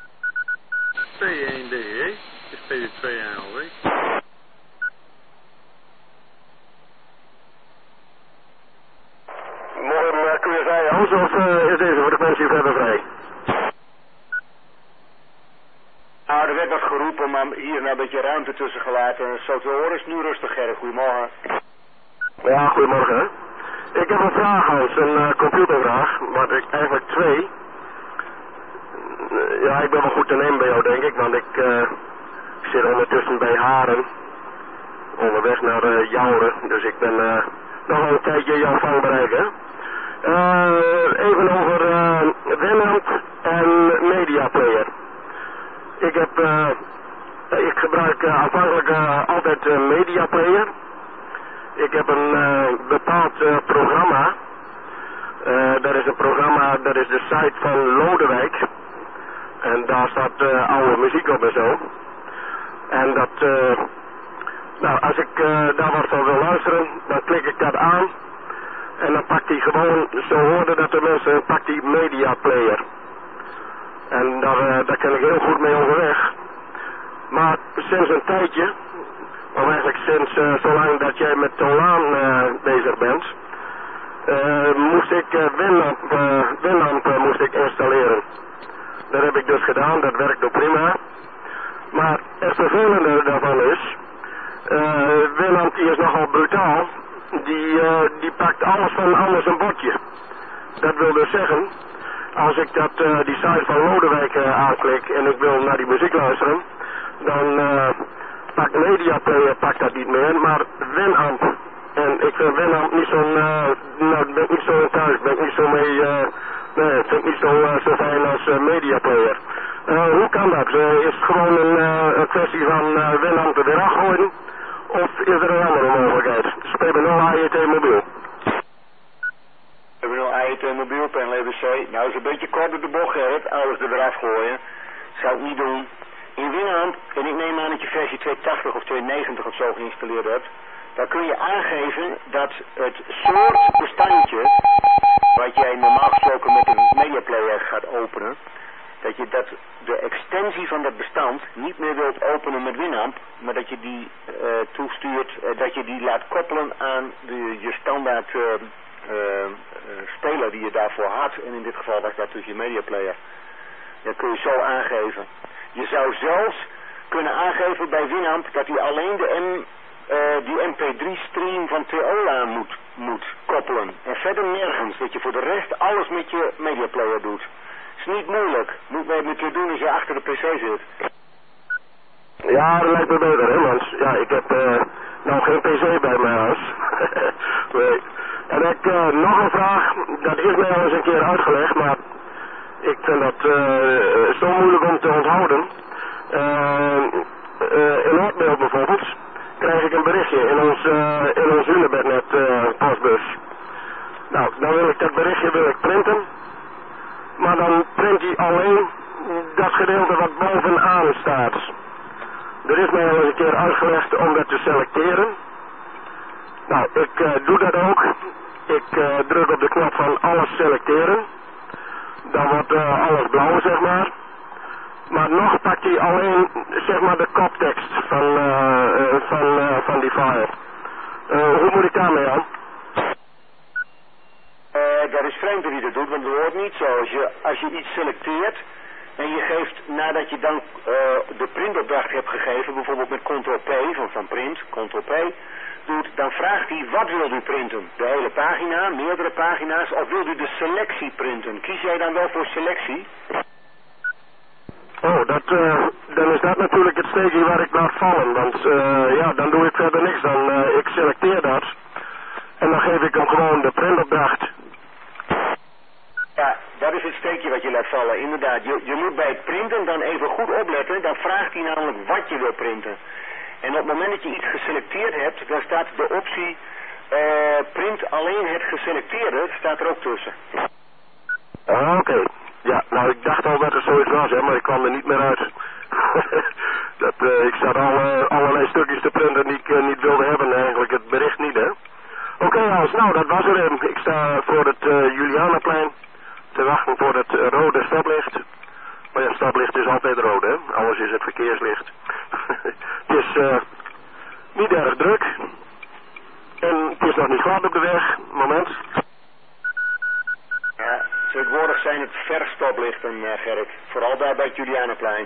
P1 DE, is PD2 ALW. Morgen QV Hans of is deze frequentie verder vrij? Nou, er werd wat geroepen, maar hier een beetje ruimte tussen gelaten. Zo te horen is nu rustig, Gerrit. Goedemorgen. Ja, goedemorgen. Hè. Ik heb een vraag, Hans, een computervraag, maar eigenlijk twee. Ja, ik ben wel goed te nemen bij jou, denk ik, want ik zit ondertussen bij Haren, onderweg naar Jouren, dus ik ben nog wel een tijdje jouw vangbereik, hè. Even over Winamp en Mediaplayer. Ik gebruik aanvankelijk altijd Mediaplayer. Ik heb een bepaald programma. Dat is een programma, dat is de site van Lodewijk. En daar staat oude muziek op en zo. En dat, nou, als ik daar wat van wil luisteren, dan klik ik dat aan. En dan pakt hij gewoon, zo hoorden dat de mensen, pakt hij Mediaplayer. En daar kan ik heel goed mee overweg. Maar sinds een tijdje, of eigenlijk sinds zolang dat jij met Tolaan bezig bent, moest ik Winamp moest ik installeren. Dat heb ik dus gedaan, dat werkt ook prima. Maar het vervelende daarvan is, Winamp die is nogal brutaal, die pakt alles van anders een bordje. Dat wil dus zeggen, als ik die site van Lodewijk aanklik en ik wil naar die muziek luisteren, dan pakt Mediaplayer pakt dat niet meer, maar Winamp. En ik Winamp niet zo'n, nou, ben ik niet zo in thuis, ben ik niet zo mee, nee, vind ik niet zo fijn als mediaplayer. Hoe kan dat? Is het gewoon een kwestie van Winamp er weer afgooien? Of is er een andere mogelijkheid? PB0 AET mobiel. PB0 AET mobiel, panel EBC. Nou, is een beetje kort op de bocht, Gerrit. Alles er weer afgooien. Zou ik niet doen. In Winamp, en ik neem aan dat je versie 280 of 290 of zo geïnstalleerd hebt, dan kun je aangeven dat het soort bestandje, wat jij normaal gesproken met een mediaplayer gaat openen, dat de extensie van dat bestand niet meer wilt openen met Winamp, maar dat je die toestuurt, dat je die laat koppelen aan je standaard speler die je daarvoor had. En in dit geval was dat dus je mediaplayer. Dat kun je zo aangeven. Je zou zelfs kunnen aangeven bij Winamp dat hij alleen die MP3-stream van Theola moet koppelen. En verder nergens. Dat je voor de rest alles met je mediaplayer doet. Is niet moeilijk. Moet je een keer doen als je achter de PC zit. Ja, dat lijkt me beter, hè, Mans. Ja, ik heb nou geen PC bij mijn huis. Nee. En ik nog een vraag. Dat is mij al eens een keer uitgelegd, maar ik vind dat zo moeilijk om te onthouden. In Oordbeeld bijvoorbeeld krijg ik een berichtje in ons Hunebednet postbus. Nou, dan wil ik dat berichtje printen. Maar dan print hij alleen dat gedeelte wat bovenaan staat. Er is mij al eens een keer uitgelegd om dat te selecteren. Nou, ik doe dat ook. Ik druk op de knop van alles selecteren. Dan wordt alles blauw, zeg maar. Maar nog pakt hij alleen, zeg maar, de koptekst van die file. Hoe moet ik daarmee aan? Dat is vreemd dat hij dat doet, want dat hoort niet zo. Als je iets selecteert en je geeft, nadat je dan de printopdracht hebt gegeven, bijvoorbeeld met Ctrl-P van print, Ctrl-P, doet, dan vraagt hij wat wil u printen? De hele pagina, meerdere pagina's, of wil u de selectie printen? Kies jij dan wel voor selectie? Oh, dan is dat natuurlijk het steekje waar ik laat vallen, want ja, dan doe ik verder niks. Dan ik selecteer dat en dan geef ik hem gewoon de printopdracht. Ja, dat is het steekje wat je laat vallen, inderdaad. Je moet bij het printen dan even goed opletten, dan vraagt hij namelijk wat je wil printen. En op het moment dat je iets geselecteerd hebt, dan staat de optie print alleen het geselecteerde, staat er ook tussen. Oké. Ja, nou ik dacht al dat er zoiets was, hè, maar ik kwam er niet meer uit. Ik zat allerlei stukjes te printen die ik niet wilde hebben, eigenlijk het bericht niet, hè. Oké, Hans, nou dat was er even. Ik sta voor het Julianaplein te wachten voor het rode stoplicht. Maar ja, stoplicht is altijd rood, hè. Alles is het verkeerslicht. Het is niet erg druk. En het is nog niet glad op de weg. Moment. Ja, tegenwoordig zijn het verstoplichten, Gerrit. Vooral daar bij het Julianaplein.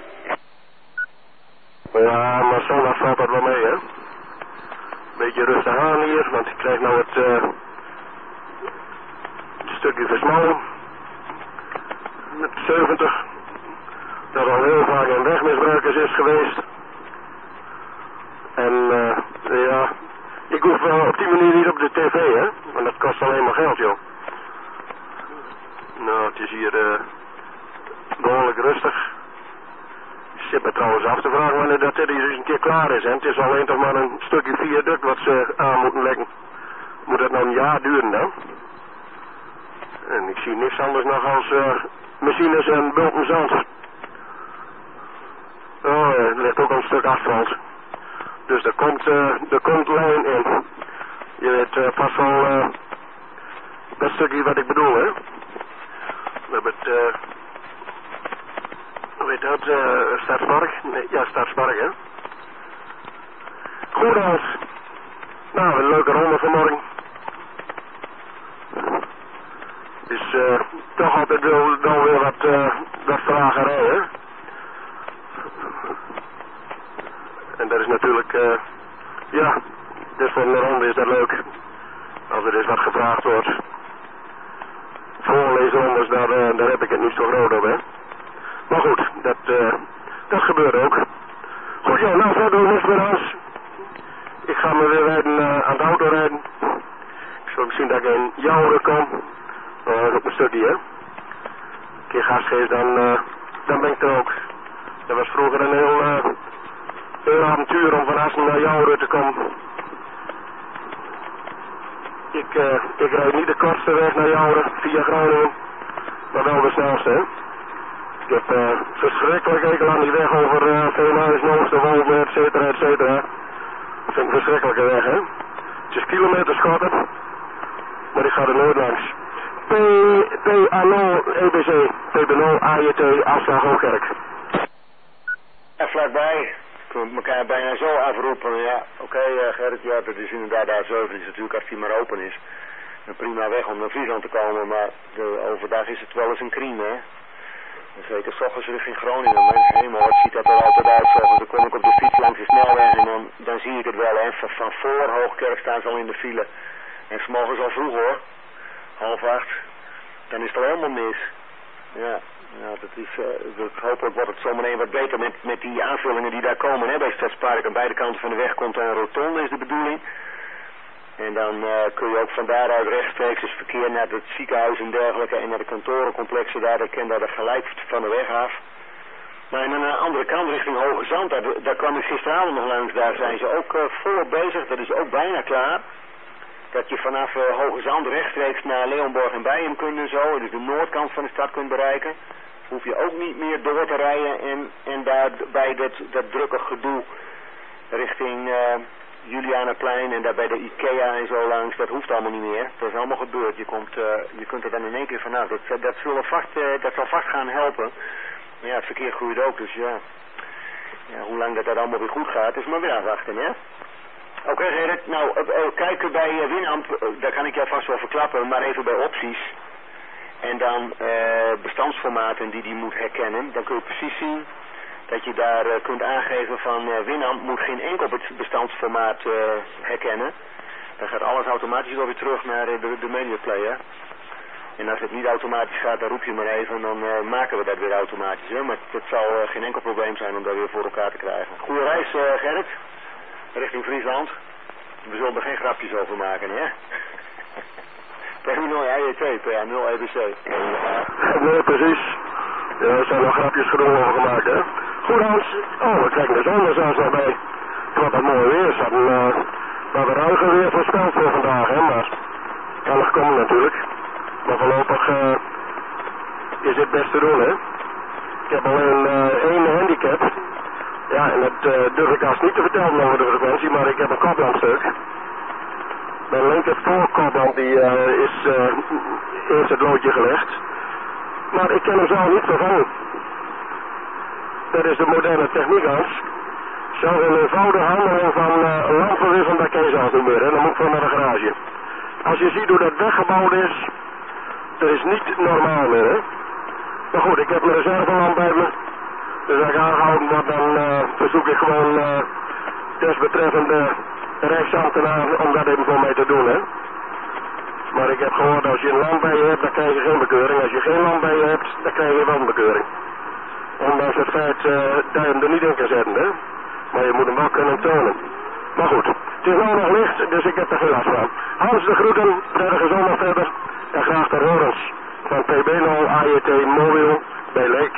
Ja, maar zondag valt dat wel mee, hè. Beetje rustig aan hier, want ik krijg nou het stukje Versmallen. Met 70. Dat al heel vaak een wegmisbruikers is geweest. En ja, ik hoef op die manier niet op de tv, hè. Want dat kost alleen maar geld, joh. Nou, het is hier behoorlijk rustig. Ik zit me trouwens af te vragen wanneer dat er eens een keer klaar is, hè. Het is alleen toch maar een stukje viaduct wat ze aan moeten leggen. Moet dat nou een jaar duren, dan? En ik zie niks anders nog als machines en bulten zand. Oh, er ligt ook een stuk asfalt. Dus er komt lijn in. Je weet pas wel dat stukje wat ik bedoel, hè. We hebben het, hoe heet dat, Stadspark? Nee, ja, Stadspark, hè. Goed, Hans. Nou, een leuke ronde vanmorgen. Het is toch altijd wel weer wat vragerij, hè. En dat is natuurlijk, ja, dus voor een ronde is dat leuk. Als er eens wat gevraagd wordt. Voorleesrondes, daar heb ik het niet zo groot op, hè. Maar goed, dat gebeurt ook. Goed, ja, nou verder niks meer, Hans. Ik ga me weer rijden aan het autorijden. hopelijk misschien dat ik in Jouweren kom. Dat is ook een stukje, hè. Een keer gas geef, dan ben ik er ook. Dat was vroeger een heel avontuur om van Assen naar Jouweren te komen. Ik rijd niet de kortste weg naar Jouweren via Groningen, maar wel de snelste, hè. Ik heb verschrikkelijk hekel aan die weg over Veenhuis, Noosterwolde, et cetera, et cetera. Dat vind ik een verschrikkelijke weg, hè. Het is kilometers korter, maar ik ga er nooit langs. PA0 EBC, PB0 AJT, afslag Hoogkerk. En vlakbij, kunnen we elkaar bijna zo afroepen. Ja, oké, Gerrit, ja, dat is inderdaad A7, is natuurlijk als die maar open is. Een prima weg om naar Friesland te komen, maar overdag is het wel eens een crime, hè. Zeker 's ochtends richting Groningen, mijn hemel, wat ziet dat er altijd uit. Dan kom ik op de fiets langs de snelweg en dan zie ik het wel, hè. Van voor Hoogkerk staan ze al in de file. En 's morgens al vroeg, hoor. 7:30. Dan is het al helemaal mis. Ja, dat is, hopelijk wordt het zometeen wat beter met die aanvullingen die daar komen, hè. Bij Stadspark aan beide kanten van de weg komt een rotonde, is de bedoeling. En dan kun je ook van daaruit rechtstreeks het verkeer naar het ziekenhuis en dergelijke en naar de kantorencomplexen daar gelijk van de weg af. Maar aan de andere kant richting Hoge Zand, daar kwam ik gisteravond nog langs, daar zijn ze ook volop bezig, dat is ook bijna klaar. Dat je vanaf Hoge Zand rechtstreeks naar Leonborg en Bijen kunt en zo, dus de noordkant van de stad kunt bereiken. Hoef je ook niet meer door te rijden en daar bij dat drukke gedoe richting Julianaplein en daar bij de IKEA en zo langs, dat hoeft allemaal niet meer. Dat is allemaal gebeurd. Je kunt er dan in één keer vanaf. Dat zal vast gaan helpen. Maar ja, het verkeer groeit ook, dus ja hoe lang dat allemaal weer goed gaat, is maar weer afwachten, hè. Oké, Gerrit, nou, kijken bij Winamp, daar kan ik jou vast wel verklappen, maar even bij opties. En dan bestandsformaten die moet herkennen, dan kun je precies zien dat je daar kunt aangeven van Winamp moet geen enkel bestandsformaat herkennen. Dan gaat alles automatisch alweer terug naar de media player. En als het niet automatisch gaat, dan roep je maar even en dan maken we dat weer automatisch. Hè? Maar het zal geen enkel probleem zijn om dat weer voor elkaar te krijgen. Goeie reis, Gerrit. Richting Friesland. We zullen er geen grapjes over maken, hè? PA0 AJT, PA0 EBC. Nee, precies. Ja, er zijn nog grapjes genoeg over gemaakt, hè? Goed, Hans. Oh, we kijken de zon er zelfs nog bij. Wat een mooi weer. Ze hadden ruiger weer voorspeld voor vandaag, hè? Maar kan nog komen natuurlijk. Maar voorlopig is het best te doen, hè? Ik heb alleen één handicap. Ja, en dat durf ik als niet te vertellen over de frequentie, maar ik heb een koplandstuk. Mijn linker voorkopland die is eerst het loodje gelegd. Maar ik kan hem zo niet vervangen. Dat is de moderne techniek, Hans. Zelfs een eenvoudige handeling van lampenwissel, dat kan je zelf niet meer, hè. Dan moet ik gewoon naar de garage. Als je ziet hoe dat weggebouwd is, dat is niet normaal meer, hè. Maar goed, ik heb mijn reservelamp bij me. Dus als ik aangehouden word, dan verzoek ik gewoon desbetreffende rechtsambtenaar om dat even voor mij te doen, hè. Maar ik heb gehoord, als je een lamp bij je hebt, dan krijg je geen bekeuring. Als je geen lamp bij je hebt, dan krijg je wel een bekeuring. Ondanks het feit dat je hem er niet in kan zetten, hè. Maar je moet hem wel kunnen tonen. Maar goed, het is nou nog licht, dus ik heb er geen last van. Hans, de groeten, prettige zondag verder. En graag ter horens van PB0 AJT Mobiel bij Leek.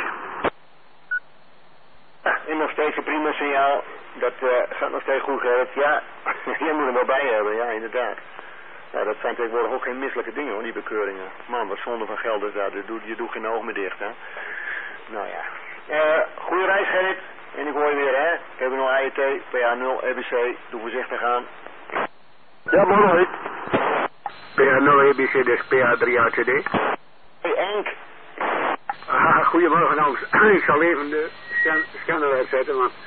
En nog steeds een prima signaal. Dat gaat nog steeds goed, Gerrit. Ja, jij moet hem wel bij hebben, ja, inderdaad. Ja, dat zijn tegenwoordig ook geen misselijke dingen, hoor, die bekeuringen. Man, wat zonde van geld is daar. Je doet geen oog meer dicht, hè. Nou ja. Goeie reis, Gerrit. En ik hoor je weer, hè. Ik heb nog AJT, PA0, EBC. Doe voorzichtig aan. Ja, mooi. PA0 EBC, dus PA3 ACD. Hey, Enk. Goedemorgen, Hans. Ik zal even de scanner uitzetten, want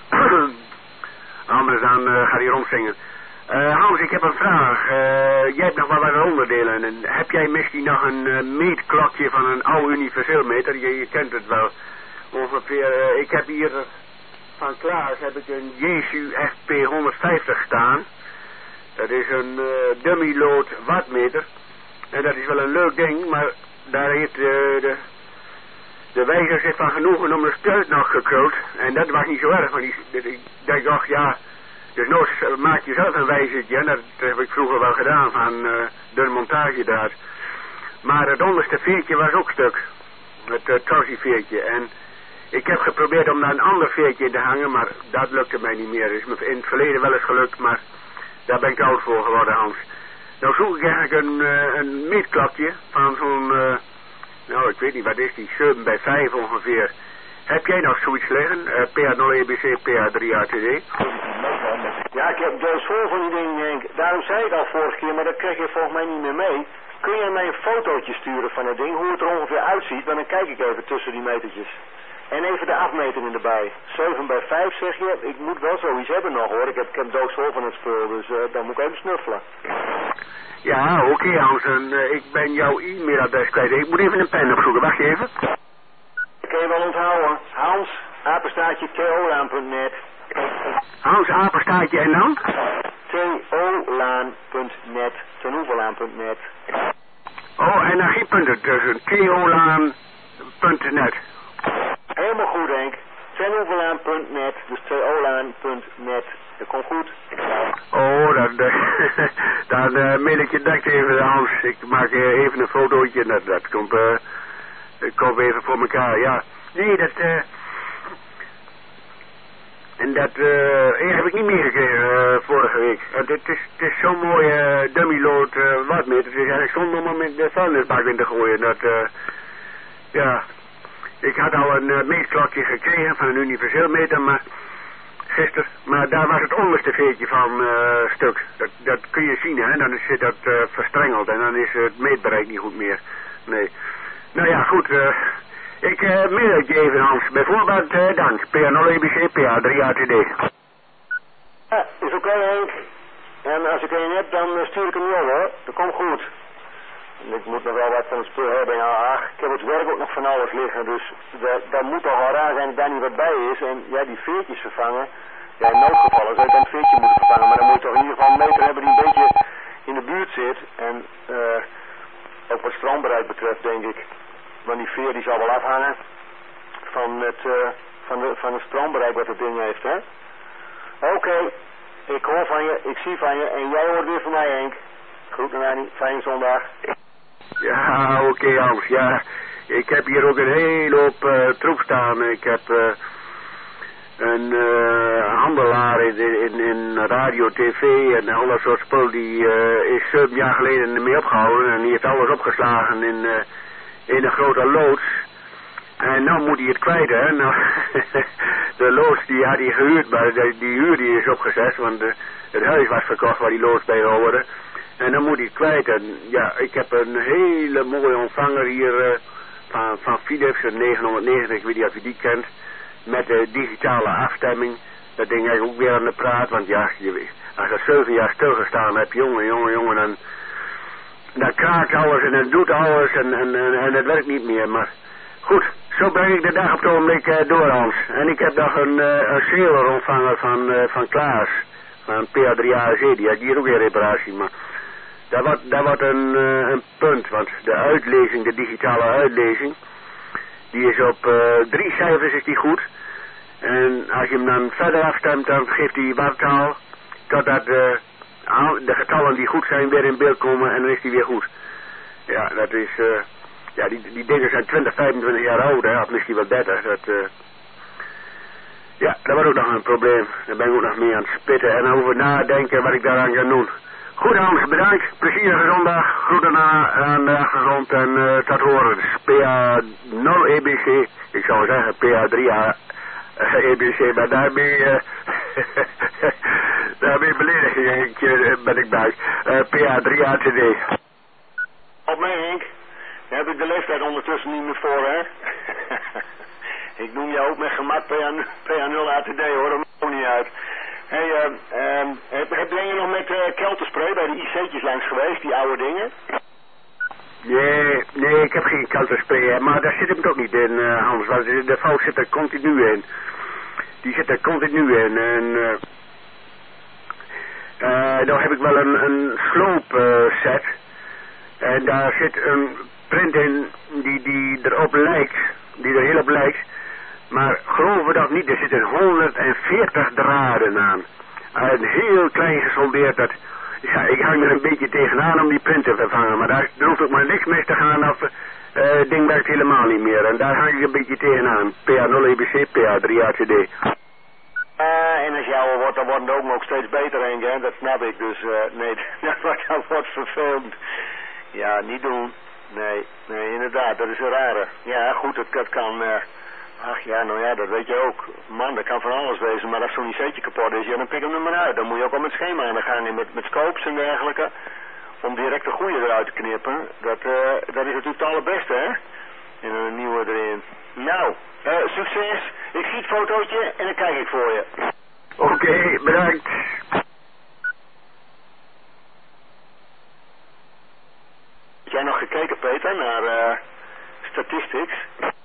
anders dan gaat hij rondzingen. Hans, ik heb een vraag. Jij hebt nog wel wat onderdelen. En heb jij misschien nog een meetklokje van een oude universeelmeter? Je kent het wel. Ongeveer, ik heb hier van Klaas heb ik een Jesu FP 150 staan. Dat is een dummy load wattmeter. En dat is wel een leuk ding, maar daar heeft de wijzer zich van genoegen om de stuit nog gekruld. En dat was niet zo erg, want ik dacht, ja, Dus nou maak je zelf een wijzertje, en dat heb ik vroeger wel gedaan van de montagedraad. Maar het onderste veertje was ook stuk. Het torsieveertje. En ik heb geprobeerd om daar een ander veertje in te hangen, maar dat lukte mij niet meer. Dus me in het verleden wel eens gelukt, maar daar ben ik oud voor geworden, Hans. Nou zoek ik eigenlijk een meetklokje van zo'n, nou ik weet niet, wat is die, 7 bij 5 ongeveer. Heb jij nog zoiets liggen? PA0EBC, PA3ATD? Ja, ik heb dus vol van die dingen, Henk. Daarom zei ik al vorige keer, maar dat kreeg je volgens mij niet meer mee. Kun je mij een fotootje sturen van het ding, hoe het er ongeveer uitziet? Dan kijk ik even tussen die metertjes. En even de afmetingen erbij. 7 bij 5 zeg je, ik moet wel zoiets hebben nog hoor. Ik heb doodsvol van het spul, dus dan moet ik even snuffelen. Ja, oké, Hans, ik ben jouw e-mailadres kwijt. Ik moet even een pen opzoeken, wacht even. Kun je wel onthouden. Hans, apenstaartje, tolaan.net. Hans, apenstaartje en dan? tolaan.net. Tenhoevelaan.net. Oh, en dan geen punten tussen. tolaan.net. Helemaal goed, Henk. Tenhoevelaan.net. Dus tolaan.net. Dat komt goed. Oh, dan mail ik je direct even, Hans. Ik maak even een fotootje en dat komt... Ik kom even voor elkaar, ja. Nee, dat, en dat, heb ik niet meegekregen vorige week. Het is zo'n mooie dummy-load wattmeter. Het is eigenlijk zonde om met de vuilnisbak in te gooien. Dat, ja. Ik had al een meetklokje gekregen van een universeel meter, maar gisteren. Maar daar was het onderste veertje van stuk. Dat kun je zien, hè. Dan zit dat verstrengeld en dan is het meetbereik niet goed meer. Nee. Nou ja, goed, ik mail het je even, Hans. Bijvoorbeeld, dank. PA0EBC, PA3ATD. Ja, is oké, Henk. En als ik er een heb, dan stuur ik hem wel, hoor. Dat komt goed. Ik moet nog wel wat van het spul hebben. Ja, ik heb het werk ook nog van alles liggen, dus dat moet toch wel raar zijn dat daar niet wat bij is. En ja, die veertjes vervangen. Ja, in noodgevallen zou ik dan een veertje moeten vervangen. Maar dan moet je toch in ieder geval een meter hebben die een beetje in de buurt zit. En ook wat stroombereik betreft, denk ik. Want die veer die zal wel afhangen van het stroombereik wat het ding heeft, hè? Oké, ik hoor van je, ik zie van je en jij hoort weer van mij, Henk. Groeten Annie, fijne zondag. Ja, oké, Hans, ja. Ik heb hier ook een hele hoop troep staan. Ik heb een handelaar in radio, tv en al dat soort spul. Die is 7 jaar geleden ermee opgehouden en die heeft alles opgeslagen in een grote loods. En nou moet hij het kwijt, hè. Nou, de loods die had hij gehuurd, maar die huur die is opgezet, want het huis was verkocht waar die loods bij hoorde. En dan moet hij het kwijt. En ja, ik heb een hele mooie ontvanger hier van Philips, een 990, ik weet niet of je die kent, met digitale afstemming. Dat ding eigenlijk ook weer aan de praat, want ja, als er 7 jaar stilgestaan hebt, jongen, dan kraakt alles en het doet alles en het werkt niet meer. Maar goed, zo breng ik de dag op het ogenblik door, Hans. En ik heb nog een Sailor ontvanger van Klaas, van PA3AZ, die had hier ook weer reparatie, maar dat wordt een punt, want de uitlezing, de digitale uitlezing, die is op 3 cijfers is die goed. En als je hem dan verder afstemt, dan geeft hij wartaal, totdat de getallen die goed zijn weer in beeld komen en dan is die weer goed. Ja, dat is, ja, die dingen zijn 20, 25 jaar oud, hè, of misschien wel 30. Ja, dat wordt ook nog een probleem. Daar ben ik ook nog mee aan het spitten en over nadenken wat ik daaraan ga doen. Goed, Hans, bedankt. Plezierige zondag. Groeten aan de achtergrond en tot horen. PA0EBC. Ik zou zeggen PA3EBC, maar daarmee belediging ben ik bij. PA3ATD. Op mij, Henk. Daar heb ik de leeftijd ondertussen niet meer voor, hè? Ik noem jou ook met gemak PA0ATD, hoor. Dat maakt niet uit. Hey, ben je nog met kelterspray bij de IC'tjes langs geweest, die oude dingen? Nee, ik heb geen kelterspray, maar daar zit hem toch niet in, Hans, want de fout zit er continu in. Die zit er continu in en nou heb ik wel een sloopset en daar zit een print in die erop lijkt, die er heel op lijkt. Maar geloven we dat niet, er zitten 140 draden aan. heel klein gesoldeerd. Dat, ja, ik hang er een beetje tegenaan om die print te vervangen. Maar daar hoeft ook maar niks mee te gaan of het ding werkt helemaal niet meer. En daar hang ik een beetje tegenaan. PA0 EBC, PA3 ACD. En als jouw wordt, dan wordt het ook nog steeds beter, Henk, hè? Dat snap ik. Dus nee, dat wordt vervelend. Ja, niet doen. Nee, inderdaad, dat is een rare. Ja, goed, dat kan... ach ja, nou ja, dat weet je ook. Man, dat kan van alles wezen, maar als zo'n IC'tje kapot is, ja, dan pik hem er maar uit. Dan moet je ook al met schema aan de gang, met scopes en dergelijke. Om direct de goede eruit te knippen. Dat is natuurlijk het allerbeste, hè? En een nieuwe erin. Nou, succes. Ik zie het fotootje en dan kijk ik voor je. Oké, bedankt. Heb jij nog gekeken, Peter, naar statistics?